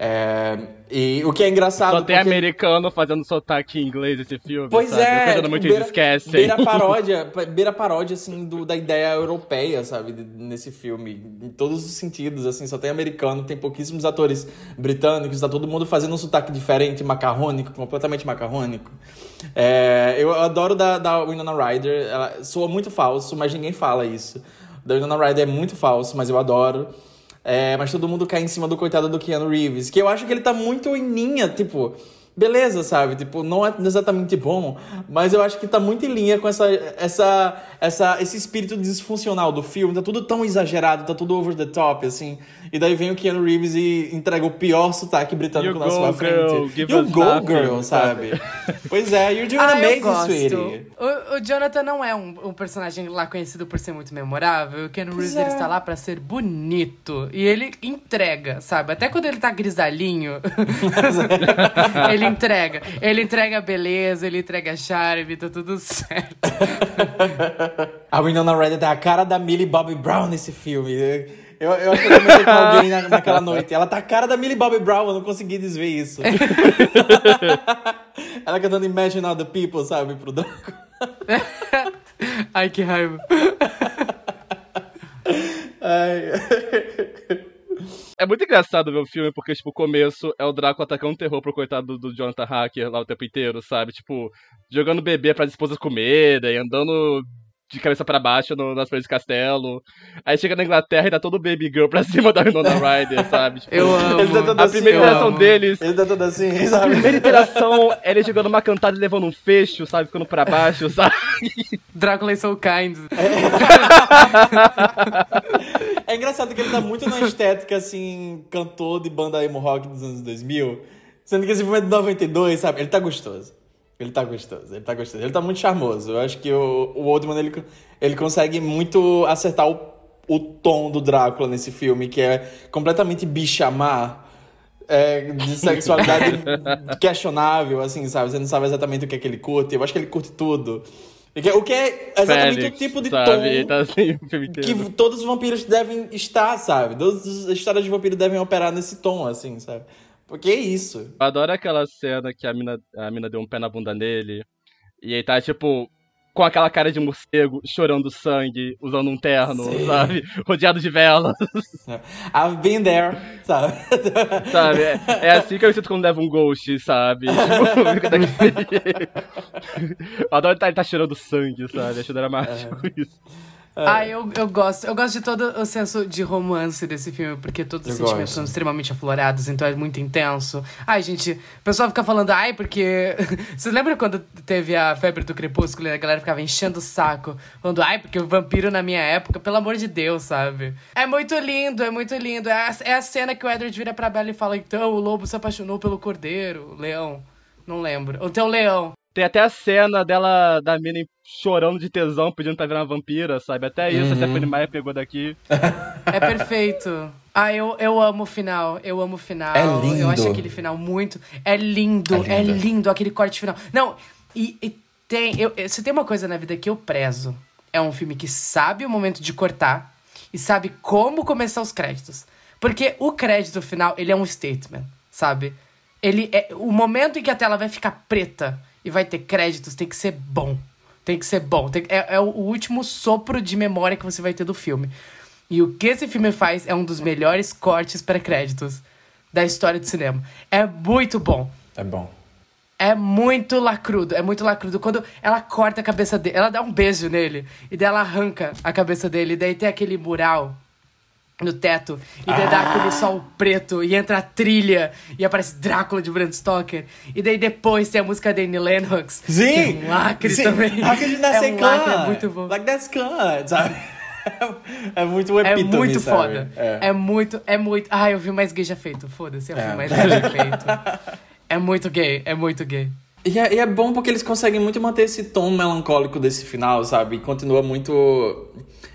E o que é engraçado... Só tem americano fazendo sotaque em inglês esse filme, pois sabe? É, coisa muito eles esquecem. Beira paródia, assim, da ideia europeia, sabe? Nesse filme. Em todos os sentidos, assim. Só tem americano, tem pouquíssimos atores britânicos. Tá todo mundo fazendo um sotaque diferente, macarrônico, completamente macarrônico. Eu adoro da Winona Ryder. Ela soa muito falso, mas ninguém fala isso. Da Winona Ryder é muito falso, mas eu adoro. Mas todo mundo cai em cima do coitado do Keanu Reeves, que eu acho que ele tá muito em linha, tipo, beleza, sabe? Tipo, não é exatamente bom, mas eu acho que tá muito em linha com esse espírito disfuncional do filme. Tá tudo tão exagerado, tá tudo over the top, assim. E daí vem o Keanu Reeves e entrega o pior sotaque britânico na sua frente. You go, girl, sabe? Pois é, you're doing amazing, sweetie. O o Jonathan não é um personagem lá conhecido por ser muito memorável. O Ken Reeves, ele está lá pra ser bonito. E ele entrega, sabe? Até quando ele tá grisalhinho, ele entrega. Ele entrega beleza, ele entrega charme, tá tudo certo. A Winona Ryder tá a cara da Millie Bobby Brown nesse filme. Eu acho que eu comentei com alguém naquela noite. Ela tá a cara da Millie Bobby Brown, eu não consegui desver isso. Ela cantando Imagine All the People, sabe, pro Draco. Ai, que raiva. É muito engraçado ver o filme, porque, tipo, o começo é o Draco atacando terror pro coitado do Jonathan Hacker lá o tempo inteiro, sabe? Tipo, jogando bebê pra esposa comer, e andando de cabeça pra baixo nas paredes do castelo. Aí chega na Inglaterra e dá todo o Baby Girl pra cima da Winona Ryder, sabe? Tipo, Eu amo. A primeira interação deles... Ele tá todo assim, sabe? A primeira interação é ele jogando uma cantada e levando um fecho, sabe? Ficando pra baixo, sabe? Drácula is so kind. É engraçado que ele tá muito na estética, assim, cantor de banda emo rock dos anos 2000. Sendo que esse filme é de 92, sabe? Ele tá gostoso. Ele tá Ele tá muito charmoso. Eu acho que o Oldman, ele consegue muito acertar o tom do Drácula nesse filme, que é completamente bichamar, de sexualidade questionável, assim, sabe? Você não sabe exatamente o que é que ele curte. Eu acho que ele curte tudo. O que é exatamente Félix, o tipo de sabe? tom Tá assim, o filme inteiro. que todos os vampiros devem estar, sabe? Todas as histórias de vampiro devem operar nesse tom, assim, sabe? Porque é isso. Eu adoro aquela cena que a mina deu um pé na bunda nele. E aí tá, tipo, com aquela cara de morcego, chorando sangue, usando um terno, Sim. sabe? Rodeado de velas. I've been there, sabe? Sabe? É assim que eu sinto quando leva um ghost, sabe? Tipo, fica daquele jeito. Eu adoro ele tá cheirando sangue, sabe? Acho dramático isso. Eu gosto de todo o senso de romance desse filme, porque todos os sentimentos são extremamente aflorados, então é muito intenso. Ai, gente, o pessoal fica falando, porque... Vocês lembram quando teve a febre do Crepúsculo e a galera ficava enchendo o saco, falando, porque o vampiro na minha época, pelo amor de Deus, sabe? É muito lindo, é muito lindo. É a cena que o Edward vira pra Bella e fala, então, o lobo se apaixonou pelo cordeiro, o leão. Não lembro. O teu leão. Tem até a cena da mina chorando de tesão, pedindo pra virar uma vampira, sabe? Até isso a Stephanie Meyer pegou daqui. É perfeito. Eu amo o final. Eu amo o final. É lindo. Eu acho aquele final muito... É lindo aquele corte final. Não, se tem uma coisa na vida que eu prezo, é um filme que sabe o momento de cortar e sabe como começar os créditos. Porque o crédito final, ele é um statement, sabe? Ele é o momento em que a tela vai ficar preta e vai ter créditos, tem que ser bom. Tem que ser bom. É o último sopro de memória que você vai ter do filme. E o que esse filme faz é um dos melhores cortes pré-créditos da história do cinema. É muito bom. É bom. É muito lacrudo. Quando ela corta a cabeça dele, ela dá um beijo nele, e daí ela arranca a cabeça dele, e daí tem aquele mural no teto, e daí dá aquele sol preto, e entra a trilha, e aparece Drácula de Bram Stoker, e daí depois tem a música da Annie Lennox, Sim! que é um lacre também. Lacre de nascer lacre, é muito bom. Like that's good, sabe? É muito o epítome, É muito sabe? foda. É muito... eu vi mais gay já feito, foda-se, eu vi mais gay já feito. É muito gay. E é bom porque eles conseguem muito manter esse tom melancólico desse final, sabe? E continua muito...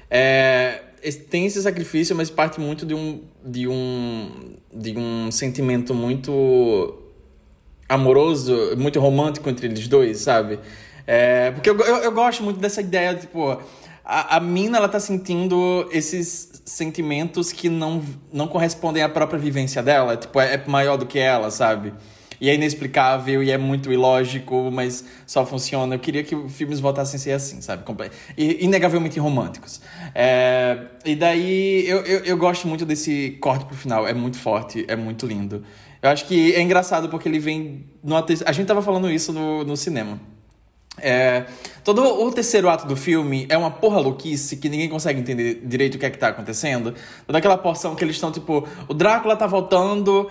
tem esse sacrifício, mas parte muito de um sentimento muito amoroso, muito romântico entre eles dois, sabe? Porque eu gosto muito dessa ideia, tipo... A mina, ela tá sentindo esses sentimentos que não correspondem à própria vivência dela. Tipo, é maior do que ela, sabe? E é inexplicável e é muito ilógico, mas só funciona. Eu queria que os filmes voltassem a ser assim, sabe? E inegavelmente românticos. E daí, eu gosto muito desse corte pro final. É muito forte, é muito lindo. Eu acho que é engraçado porque ele vem... A gente tava falando isso no cinema. Todo o terceiro ato do filme é uma porra louquice que ninguém consegue entender direito o que é que tá acontecendo. Toda aquela porção que eles estão, tipo... O Drácula tá voltando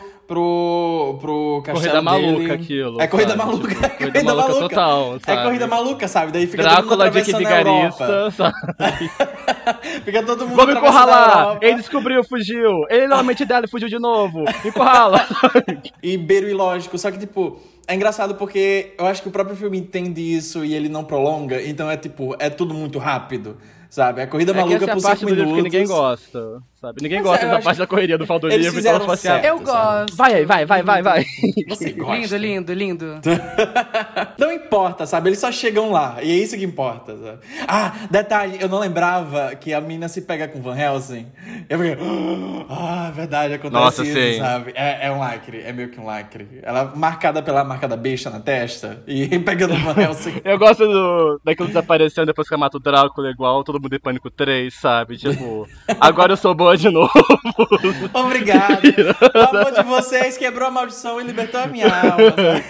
pro castelo Corrida maluca dele. aquilo. É corrida sabe? maluca. Tipo, É corrida maluca total, sabe? É corrida maluca, sabe? Daí fica Drácula todo mundo de atravessando a Europa. vigarista, sabe? Fica todo mundo Vamos atravessando a encurralar! Europa. Ele descobriu, fugiu. Ele na mente dela fugiu de novo. Encurrala! E beiro ilógico. Só que, tipo... É engraçado porque eu acho que o próprio filme entende isso e ele não prolonga, então é tipo, é tudo muito rápido, sabe? A corrida maluca que essa é por a parte 5 do livro que minutos. ninguém gosta, sabe? Ninguém Mas gosta eu da acho parte da correria do final do eles livro, então ela fizeram fala assim, certo. Eu sabe? gosto. vai aí, vai. Você gosta. Lindo. Não importa, sabe? Eles só chegam lá. E é isso que importa, sabe? Ah, detalhe, eu não lembrava que a mina se pega com Van Helsing. Eu fiquei... Ah, verdade, acontece Nossa, isso, sim. sabe? É um lacre, é meio que um lacre. Ela marcada pela marca da besta na testa e pegando Van Helsing. Eu gosto daquilo desaparecendo depois que ela mata o Drácula igual Todo Mundo em Pânico 3, sabe? Tipo, agora eu sou boa de novo. Obrigado. O amor de vocês quebrou a maldição e libertou a minha alma, sabe?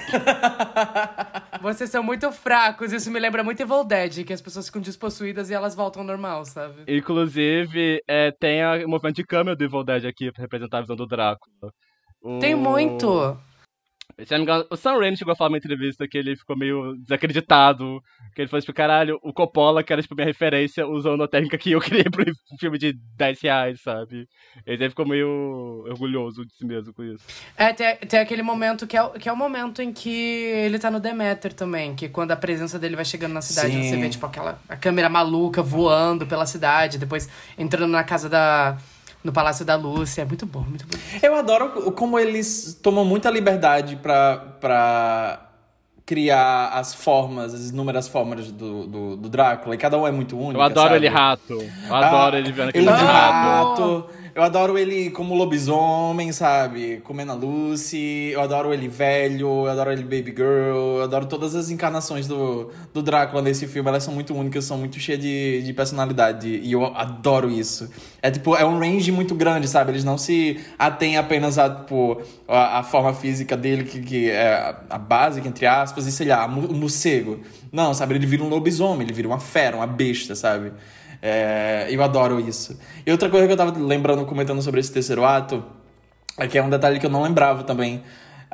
Vocês são muito fracos. Isso me lembra muito Evil Dead, que as pessoas ficam despossuídas e elas voltam ao normal, sabe? Inclusive, tem o movimento de câmera do Evil Dead aqui pra representar a visão do Drácula. Tem muito. Se não me engano, o Sam Raimi chegou a falar numa entrevista que ele ficou meio desacreditado. Que ele falou tipo, caralho, o Coppola, que era tipo minha referência, usando a técnica que eu criei pro filme de R$10, sabe? Ele ficou meio orgulhoso de si mesmo com isso. Tem aquele momento que é o momento em que ele tá no Deméter também, que quando a presença dele vai chegando na cidade, Sim. você vê, tipo, a câmera maluca voando pela cidade, depois entrando na casa no Palácio da Lúcia. É muito bom, muito bom. Eu adoro como eles tomam muita liberdade pra criar as formas, as inúmeras formas do Drácula, e cada um é muito único. Eu adoro sabe? ele rato. Eu adoro ele vendo aquele ele de rato. rato. Eu adoro ele como lobisomem, sabe? Comendo a Lucy. Eu adoro ele velho. Eu adoro ele baby girl. Eu adoro todas as encarnações do Drácula nesse filme. Elas são muito únicas, são muito cheias de personalidade. E eu adoro isso. É tipo, é um range muito grande, sabe? Eles não se atêm apenas a forma física dele, que é a básica, entre aspas, e sei lá, o morcego. Não, sabe? Ele vira um lobisomem, ele vira uma fera, uma besta, sabe? Eu adoro isso. E outra coisa que eu tava lembrando, comentando sobre esse terceiro ato, é que é um detalhe que eu não lembrava também.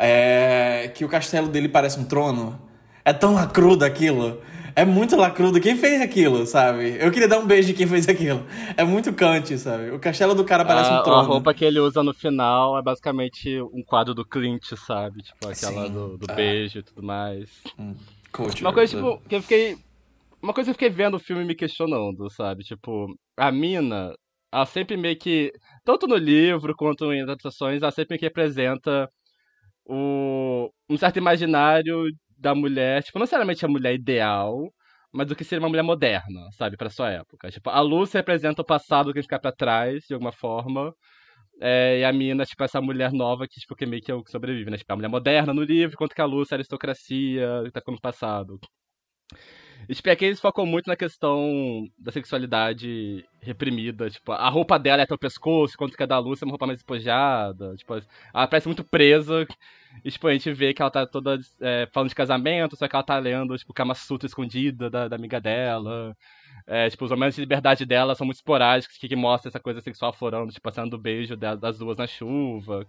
É que o castelo dele parece um trono. É tão lacrudo aquilo. É muito lacrudo. Quem fez aquilo, sabe? Eu queria dar um beijo de quem fez aquilo. É muito cante, sabe? O castelo do cara parece um trono. A roupa que ele usa no final é basicamente um quadro do Clint, sabe? Tipo, aquela Sim. do beijo e tudo mais. Culture. Uma coisa, tipo, que eu fiquei. Uma coisa que eu fiquei vendo o filme me questionando, sabe? Tipo, a mina, ela sempre meio que. Tanto no livro quanto em adaptações, ela sempre meio que representa um certo imaginário da mulher. Tipo, não necessariamente a mulher ideal, mas do que seria uma mulher moderna, sabe? Pra sua época. Tipo, a Lucy representa o passado que fica pra trás, de alguma forma. E a mina, tipo, essa mulher nova que, tipo, que meio que é o que sobrevive, né? Tipo, a mulher moderna no livro, enquanto que a Lucy é a aristocracia, que tá ficando no passado. E, tipo, aqui eles focam muito na questão da sexualidade reprimida. Tipo, a roupa dela é até o pescoço, enquanto que a da Lúcia é uma roupa mais despojada. Tipo, ela parece muito presa. E, tipo, a gente vê que ela tá toda falando de casamento, só que ela tá lendo, tipo, Kama Sutra escondida da amiga dela. Tipo, os momentos de liberdade dela são muito esporádicos, que mostra essa coisa sexual florando, tipo, a cena do beijo das duas na chuva.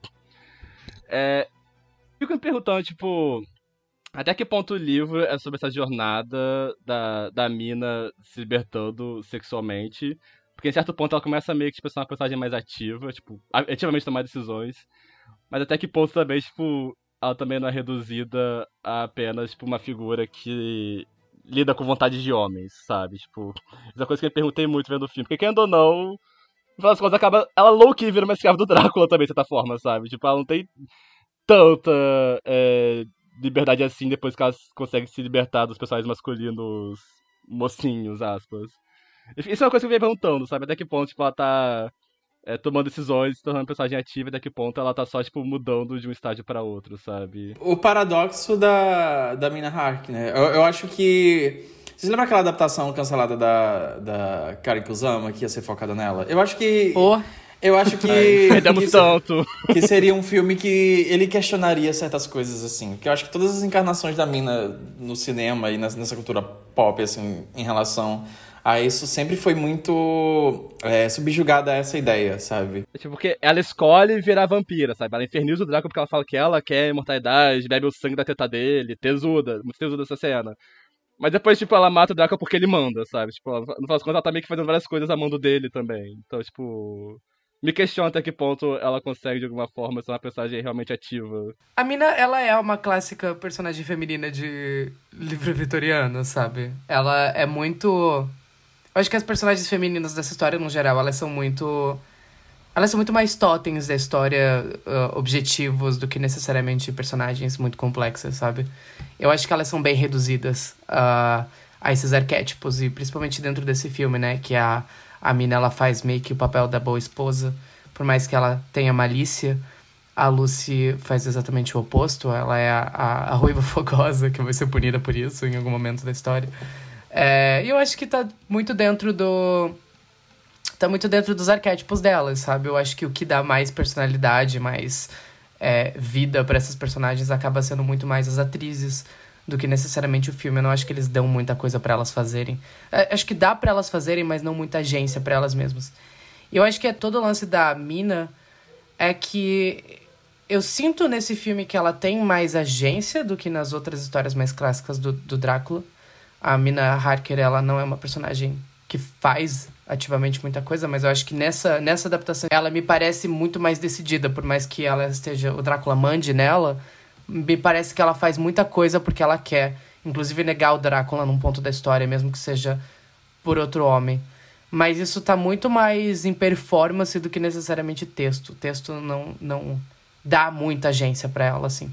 Fico me perguntando, tipo... Até que ponto o livro é sobre essa jornada da mina se libertando sexualmente? Porque em certo ponto ela começa meio que tipo, ser uma personagem mais ativa, tipo, ativamente tomar decisões. Mas até que ponto também, tipo, ela também não é reduzida a apenas tipo, uma figura que lida com vontade de homens, sabe? Tipo, essa coisa que eu perguntei muito vendo o filme. Porque querendo ou não, no final das contas acaba. Ela low-key vira uma escrava do Drácula também, de certa forma, sabe? Tipo, ela não tem tanta. Liberdade assim depois que ela consegue se libertar dos personagens masculinos mocinhos, aspas. Isso é uma coisa que eu venho perguntando, sabe? Até que ponto tipo, ela tá tomando decisões, se tornando personagem ativa, e até que ponto ela tá só, tipo, mudando de um estágio pra outro, sabe? O paradoxo da Mina Hark, né? Eu acho que... Vocês lembram aquela adaptação cancelada da Karen Kusama, que ia ser focada nela? Eu acho que... Eu acho que... Perdemos tanto. Que seria um filme que ele questionaria certas coisas, assim. Que eu acho que todas as encarnações da mina no cinema e nessa cultura pop, assim, em relação a isso, sempre foi muito subjugada a essa ideia, sabe? Tipo, porque ela escolhe virar vampira, sabe? Ela inferniza o Drácula porque ela fala que ela quer imortalidade, bebe o sangue da teta dele, tesuda, muito tesuda essa cena. Mas depois, tipo, ela mata o Drácula porque ele manda, sabe? Tipo, no final das contas, ela tá meio que fazendo várias coisas a mando dele também. Então, tipo... Me questiono até que ponto ela consegue, de alguma forma, ser uma personagem realmente ativa. A Mina, ela é uma clássica personagem feminina de livro vitoriano, sabe? Ela é muito... Eu acho que as personagens femininas dessa história, no geral, elas são muito mais totens da história, objetivos, do que necessariamente personagens muito complexas, sabe? Eu acho que elas são bem reduzidas a esses arquétipos, e principalmente dentro desse filme, né? Que a Mina, ela faz meio que o papel da boa esposa, por mais que ela tenha malícia. A Lucy faz exatamente o oposto, ela é a ruiva fogosa, que vai ser punida por isso em algum momento da história. E eu acho que tá muito dentro dos arquétipos delas, sabe? Eu acho que o que dá mais personalidade, mais vida pra essas personagens acaba sendo muito mais as atrizes do que necessariamente o filme. Eu não acho que eles dão muita coisa pra elas fazerem. Acho que dá pra elas fazerem, mas não muita agência pra elas mesmas. E eu acho que todo o lance da Mina é que eu sinto nesse filme que ela tem mais agência do que nas outras histórias mais clássicas do Drácula. A Mina Harker, ela não é uma personagem que faz ativamente muita coisa, mas eu acho que nessa adaptação ela me parece muito mais decidida, por mais que ela esteja, o Drácula mande nela, me parece que ela faz muita coisa porque ela quer, inclusive negar o Drácula num ponto da história, mesmo que seja por outro homem. Mas isso tá muito mais em performance do que necessariamente texto. O texto não dá muita agência pra ela, assim.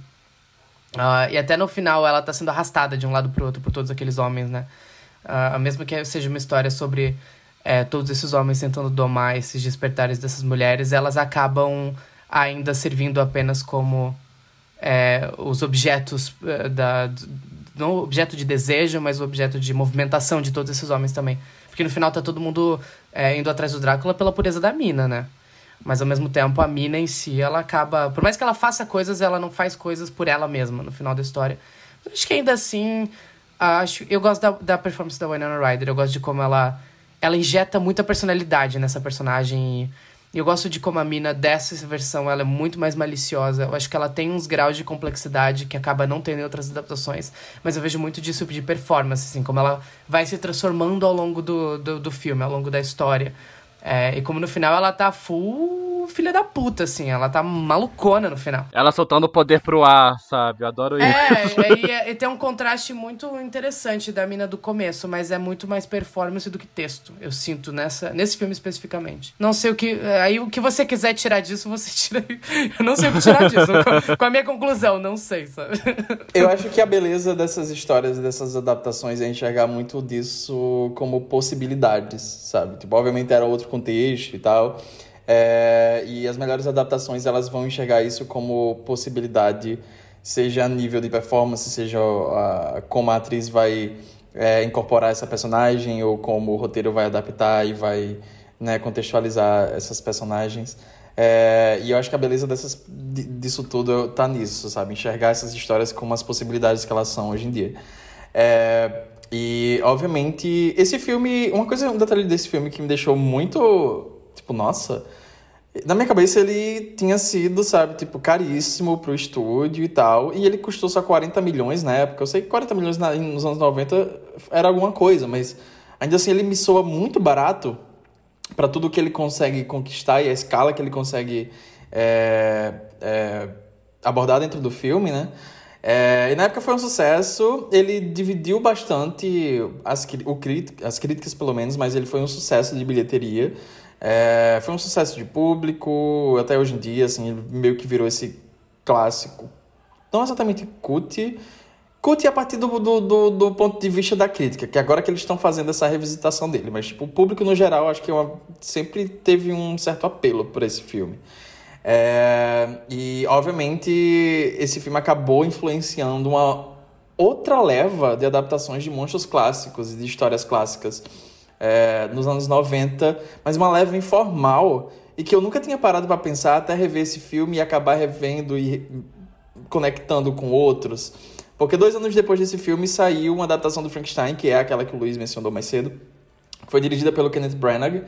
E até no final ela tá sendo arrastada de um lado pro outro por todos aqueles homens, né? Mesmo que seja uma história sobre todos esses homens tentando domar esses despertares dessas mulheres, elas acabam ainda servindo apenas como os objetos não o objeto de desejo, mas o objeto de movimentação de todos esses homens também. Porque no final tá todo mundo indo atrás do Drácula pela pureza da Mina, né? Mas ao mesmo tempo a Mina em si, ela acaba... Por mais que ela faça coisas, ela não faz coisas por ela mesma no final da história. Eu acho que ainda assim... eu gosto da performance da Winona Ryder. Eu gosto de como ela injeta muita personalidade nessa personagem. E eu gosto de como a Mina dessa versão ela é muito mais maliciosa. Eu acho que ela tem uns graus de complexidade que acaba não tendo em outras adaptações. Mas eu vejo muito disso de performance, assim, como ela vai se transformando ao longo do filme, ao longo da história. E como no final ela tá full filha da puta, assim. Ela tá malucona no final. Ela soltando o poder pro ar, sabe? Eu adoro isso. E tem um contraste muito interessante da Mina do começo, mas é muito mais performance do que texto. Eu sinto nesse filme especificamente. Não sei o que... Aí o que você quiser tirar disso, você tira aí. Eu não sei o que tirar disso. Com a minha conclusão, não sei, sabe? Eu acho que a beleza dessas histórias, dessas adaptações, é enxergar muito disso como possibilidades, sabe? Tipo, obviamente era outro contexto e tal. E as melhores adaptações, elas vão enxergar isso como possibilidade, seja a nível de performance, seja como a atriz vai incorporar essa personagem, ou como o roteiro vai adaptar e vai, né, contextualizar essas personagens. E eu acho que a beleza disso tudo tá nisso, sabe? Enxergar essas histórias como as possibilidades que elas são hoje em dia. E, obviamente, esse filme... Um detalhe desse filme que me deixou muito... Tipo, nossa... Na minha cabeça ele tinha sido, sabe, tipo, caríssimo pro estúdio e tal. E ele custou só 40 milhões na época. Eu sei que 40 milhões nos anos 90 era alguma coisa, mas ainda assim ele me soa muito barato para tudo que ele consegue conquistar e a escala que ele consegue abordar dentro do filme, né? E na época foi um sucesso. Ele dividiu bastante as críticas, pelo menos, mas ele foi um sucesso de bilheteria. Foi um sucesso de público, até hoje em dia, assim, ele meio que virou esse clássico, não exatamente cult a partir do ponto de vista da crítica, que agora que eles estão fazendo essa revisitação dele, mas tipo, o público no geral, acho que sempre teve um certo apelo por esse filme. E obviamente esse filme acabou influenciando uma outra leva de adaptações de monstros clássicos e de histórias clássicas nos anos 90, mas uma leva informal e que eu nunca tinha parado para pensar até rever esse filme e acabar revendo e conectando com outros, porque 2 anos depois desse filme saiu uma adaptação do Frankenstein, que é aquela que o Luiz mencionou mais cedo, que foi dirigida pelo Kenneth Branagh,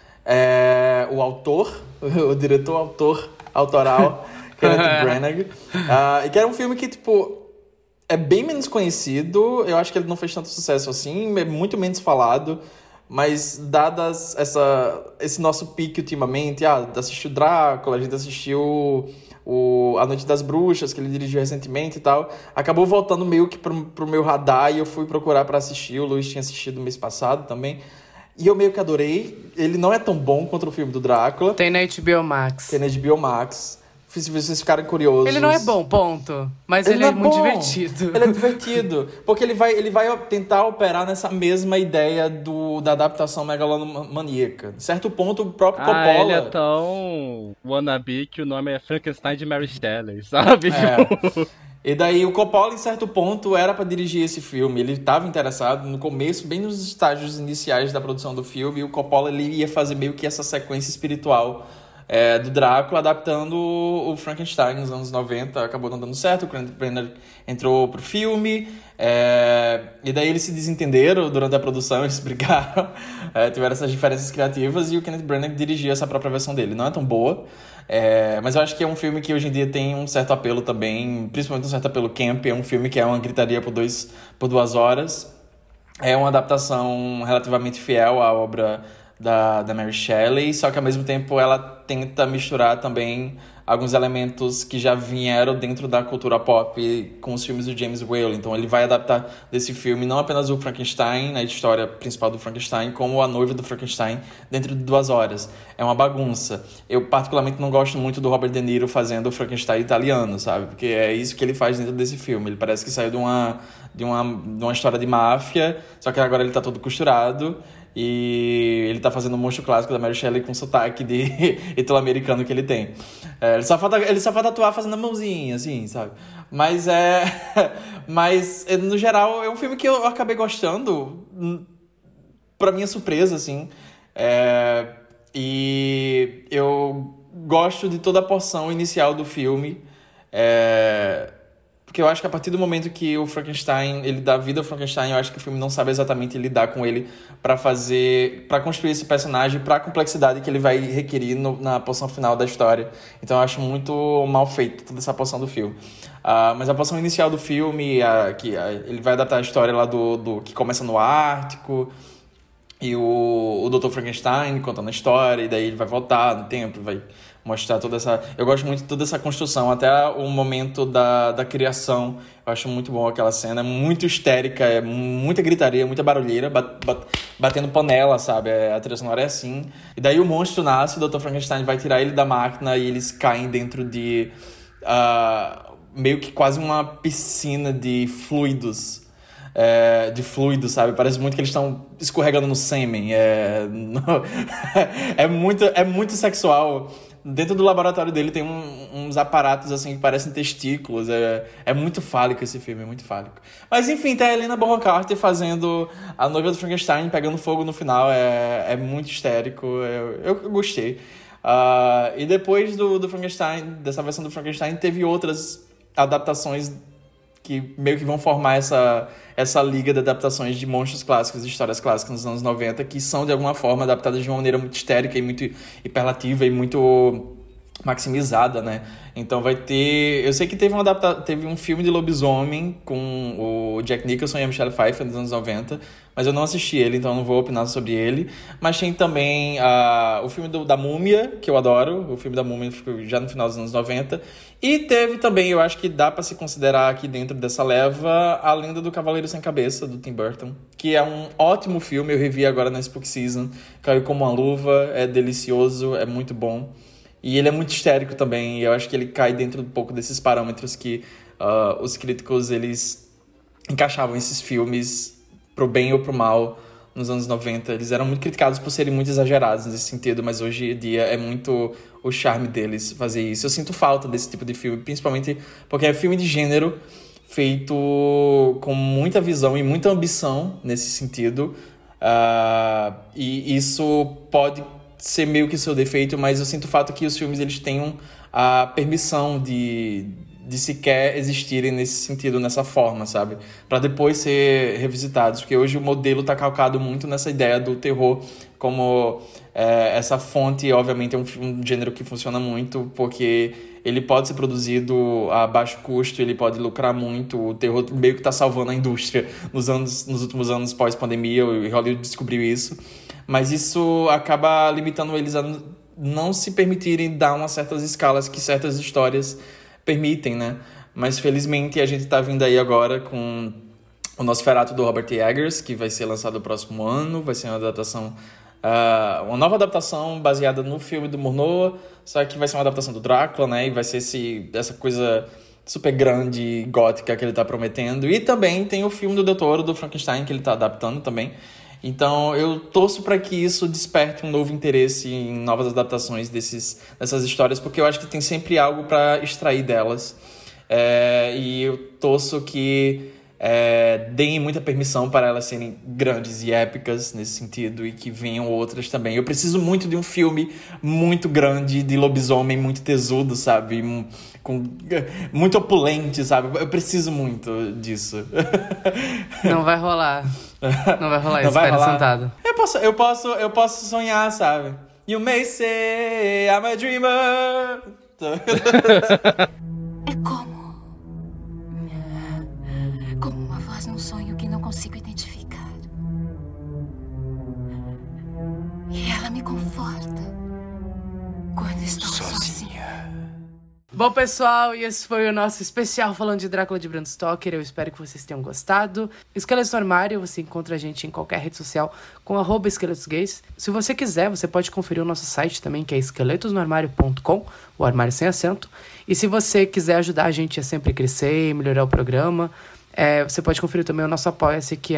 o diretor autoral Kenneth Branagh, e que era um filme que, tipo, é bem menos conhecido. Eu acho que ele não fez tanto sucesso assim, é muito menos falado, Mas dadas esse nosso pique ultimamente, assistiu Drácula, a gente assistiu A Noite das Bruxas, que ele dirigiu recentemente e tal, acabou voltando meio que pro meu radar e eu fui procurar pra assistir. O Luiz tinha assistido mês passado também. E eu meio que adorei. Ele não é tão bom quanto o filme do Drácula. Tem na HBO Max. Tem na HBO Max. Se vocês ficarem curiosos... Ele não é bom, ponto. Mas ele é muito divertido. Ele é divertido. Porque ele vai tentar operar nessa mesma ideia da adaptação megalomaníaca. Em certo ponto, o próprio Coppola... ele é tão wannabe que o nome é Frankenstein de Mary Shelley, sabe? E daí o Coppola, em certo ponto, era pra dirigir esse filme. Ele estava interessado no começo, bem nos estágios iniciais da produção do filme. E o Coppola ele ia fazer meio que essa sequência espiritual do Drácula, adaptando o Frankenstein nos anos 90. Acabou não dando certo, o Kenneth Branagh entrou pro filme, e daí eles se desentenderam durante a produção, eles brigaram, tiveram essas diferenças criativas, e o Kenneth Branagh dirigiu essa própria versão dele. Não é tão boa, mas eu acho que é um filme que hoje em dia tem um certo apelo também, principalmente um certo apelo camp. É um filme que é uma gritaria por 2 horas. É uma adaptação relativamente fiel à obra da Mary Shelley, só que ao mesmo tempo ela tenta misturar também alguns elementos que já vieram dentro da cultura pop com os filmes do James Whale. Então ele vai adaptar desse filme não apenas o Frankenstein, a história principal do Frankenstein, como a noiva do Frankenstein dentro de 2 horas. É uma bagunça. Eu particularmente não gosto muito do Robert De Niro fazendo o Frankenstein italiano, sabe? Porque é isso que ele faz dentro desse filme. Ele parece que saiu de uma história de máfia, só que agora ele tá todo costurado. E ele tá fazendo o monstro clássico da Mary Shelley com sotaque de italo-americano que ele tem. Ele só falta atuar fazendo a mãozinha, assim, sabe? Mas no geral, é um filme que eu acabei gostando, pra minha surpresa, assim. E eu gosto de toda a porção inicial do filme. Porque eu acho que a partir do momento que o Frankenstein, ele dá vida ao Frankenstein, eu acho que o filme não sabe exatamente lidar com ele pra construir esse personagem, pra complexidade que ele vai requerir na porção final da história. Então eu acho muito mal feito toda essa porção do filme. Mas a porção inicial do filme, ele vai adaptar a história lá do que começa no Ártico, e o Dr. Frankenstein contando a história, e daí ele vai voltar no tempo, vai mostrar toda essa... Eu gosto muito de toda essa construção, até o momento da criação. Eu acho muito bom aquela cena, é muito histérica, é muita gritaria, muita barulheira, batendo panela, sabe? A trilha sonora é assim. E daí o monstro nasce, o Dr. Frankenstein vai tirar ele da máquina e eles caem dentro de... meio que quase uma piscina de fluidos. Sabe? Parece muito que eles estão escorregando no sêmen. É muito sexual. Dentro do laboratório dele tem uns aparatos assim que parecem testículos. É muito fálico esse filme, é muito fálico. Mas enfim, tem a Helena Bonham Carter fazendo a noiva do Frankenstein, pegando fogo no final. É muito histérico. Eu gostei. E depois do Frankenstein, dessa versão do Frankenstein, teve outras adaptações que meio que vão formar essa liga de adaptações de monstros clássicos, de histórias clássicas nos anos 90, que são, de alguma forma, adaptadas de uma maneira muito histérica e muito hiperlativa e muito maximizada, né? Então vai ter... Eu sei que teve um filme de lobisomem com o Jack Nicholson e a Michelle Pfeiffer nos anos 90, mas eu não assisti ele, então eu não vou opinar sobre ele. Mas tem também o filme da Múmia, que eu adoro. O filme da Múmia ficou já no final dos anos 90. E teve também, eu acho que dá pra se considerar aqui dentro dessa leva, A Lenda do Cavaleiro Sem Cabeça, do Tim Burton, que é um ótimo filme. Eu revi agora na Spook Season. Caiu como uma luva, é delicioso, é muito bom. E ele é muito histérico também, e eu acho que ele cai dentro um pouco desses parâmetros que os críticos, eles encaixavam esses filmes pro bem ou pro mal nos anos 90. Eles eram muito criticados por serem muito exagerados nesse sentido, mas hoje em dia é muito o charme deles fazer isso. Eu sinto falta desse tipo de filme, principalmente porque é filme de gênero feito com muita visão e muita ambição nesse sentido. E isso pode ser meio que seu defeito, mas eu sinto o fato que os filmes eles tenham a permissão de de sequer existirem nesse sentido, nessa forma, sabe? Pra depois ser revisitados, porque hoje o modelo tá calcado muito nessa ideia do terror como essa fonte, obviamente, é um gênero que funciona muito, porque ele pode ser produzido a baixo custo, ele pode lucrar muito, o terror meio que tá salvando a indústria nos últimos anos pós-pandemia, e Hollywood descobriu isso, mas isso acaba limitando eles a não se permitirem dar umas certas escalas que certas histórias permitem, né? Mas felizmente a gente tá vindo aí agora com o Nosferatu do Robert Eggers, que vai ser lançado no próximo ano, vai ser uma adaptação, uma nova adaptação baseada no filme do Murnau, só que vai ser uma adaptação do Drácula, né? E vai ser essa coisa super grande e gótica que ele tá prometendo. E também tem o filme do Del Toro, do Frankenstein, que ele tá adaptando também. Então eu torço para que isso desperte um novo interesse em novas adaptações dessas histórias, porque eu acho que tem sempre algo para extrair delas. E eu torço que deem muita permissão para elas serem grandes e épicas nesse sentido, e que venham outras também. Eu preciso muito de um filme muito grande, de lobisomem muito tesudo, sabe? Muito opulente, sabe? Eu preciso muito disso. Não vai rolar. Não vai rolar, Não vai espera rolar. sentado. Eu posso sonhar, sabe? You may say I'm a dreamer. É como uma voz num sonho que não consigo identificar. E ela me conforta quando estou sozinha. Bom, pessoal, e esse foi o nosso especial falando de Drácula de Bram Stoker. Eu espero que vocês tenham gostado. Esqueletos no Armário, você encontra a gente em qualquer rede social com @esqueletosgays. Se você quiser, você pode conferir o nosso site também, que é esqueletosnoarmario.com, o armário sem acento. E se você quiser ajudar a gente a sempre crescer e melhorar o programa, você pode conferir também o nosso Apoia-se, que é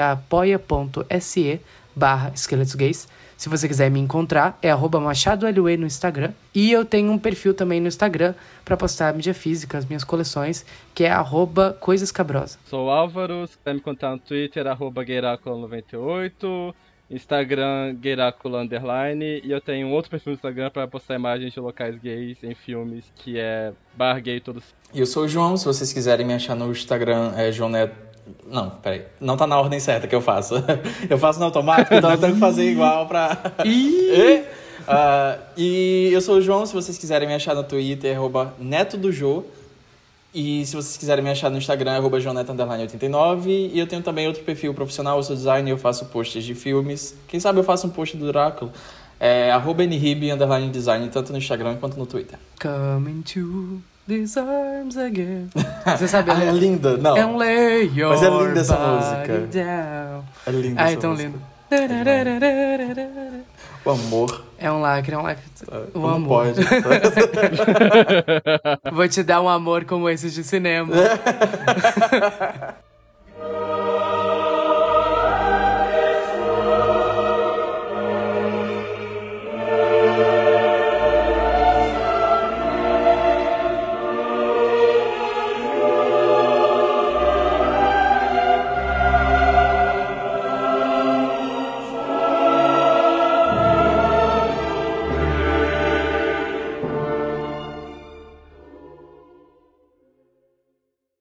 apoia.se/esqueletosgays. Se você quiser me encontrar, é @MachadoLE no Instagram. E eu tenho um perfil também no Instagram para postar mídia física, as minhas coleções, que é @coisascabrosa. Sou o Álvaro, se quiser me contar no Twitter, @Gueiracula98, Instagram, Gueiracula _, e eu tenho um outro perfil no Instagram para postar imagens de locais gays em filmes, que é @gay todos. E eu sou o João, se vocês quiserem me achar no Instagram, é João Neto. Não, peraí. Não tá na ordem certa que eu faço. Eu faço no automático, então eu tenho que fazer igual pra... E eu sou o João, se vocês quiserem me achar no Twitter, @NetoDoJô. E se vocês quiserem me achar no Instagram, é @joneto_89. E eu tenho também outro perfil profissional, eu sou designer, eu faço posts de filmes. Quem sabe eu faço um post do Drácula. É @nrib_design, tanto no Instagram quanto no Twitter. Coming to these arms again. Você sabe? É linda, não. And lay your Mas é linda essa body música. down. É linda Ai, essa tão música. lindo. O amor. É um lacre, é um lacre. O Como amor. pode? Vou te dar um amor como esse de cinema.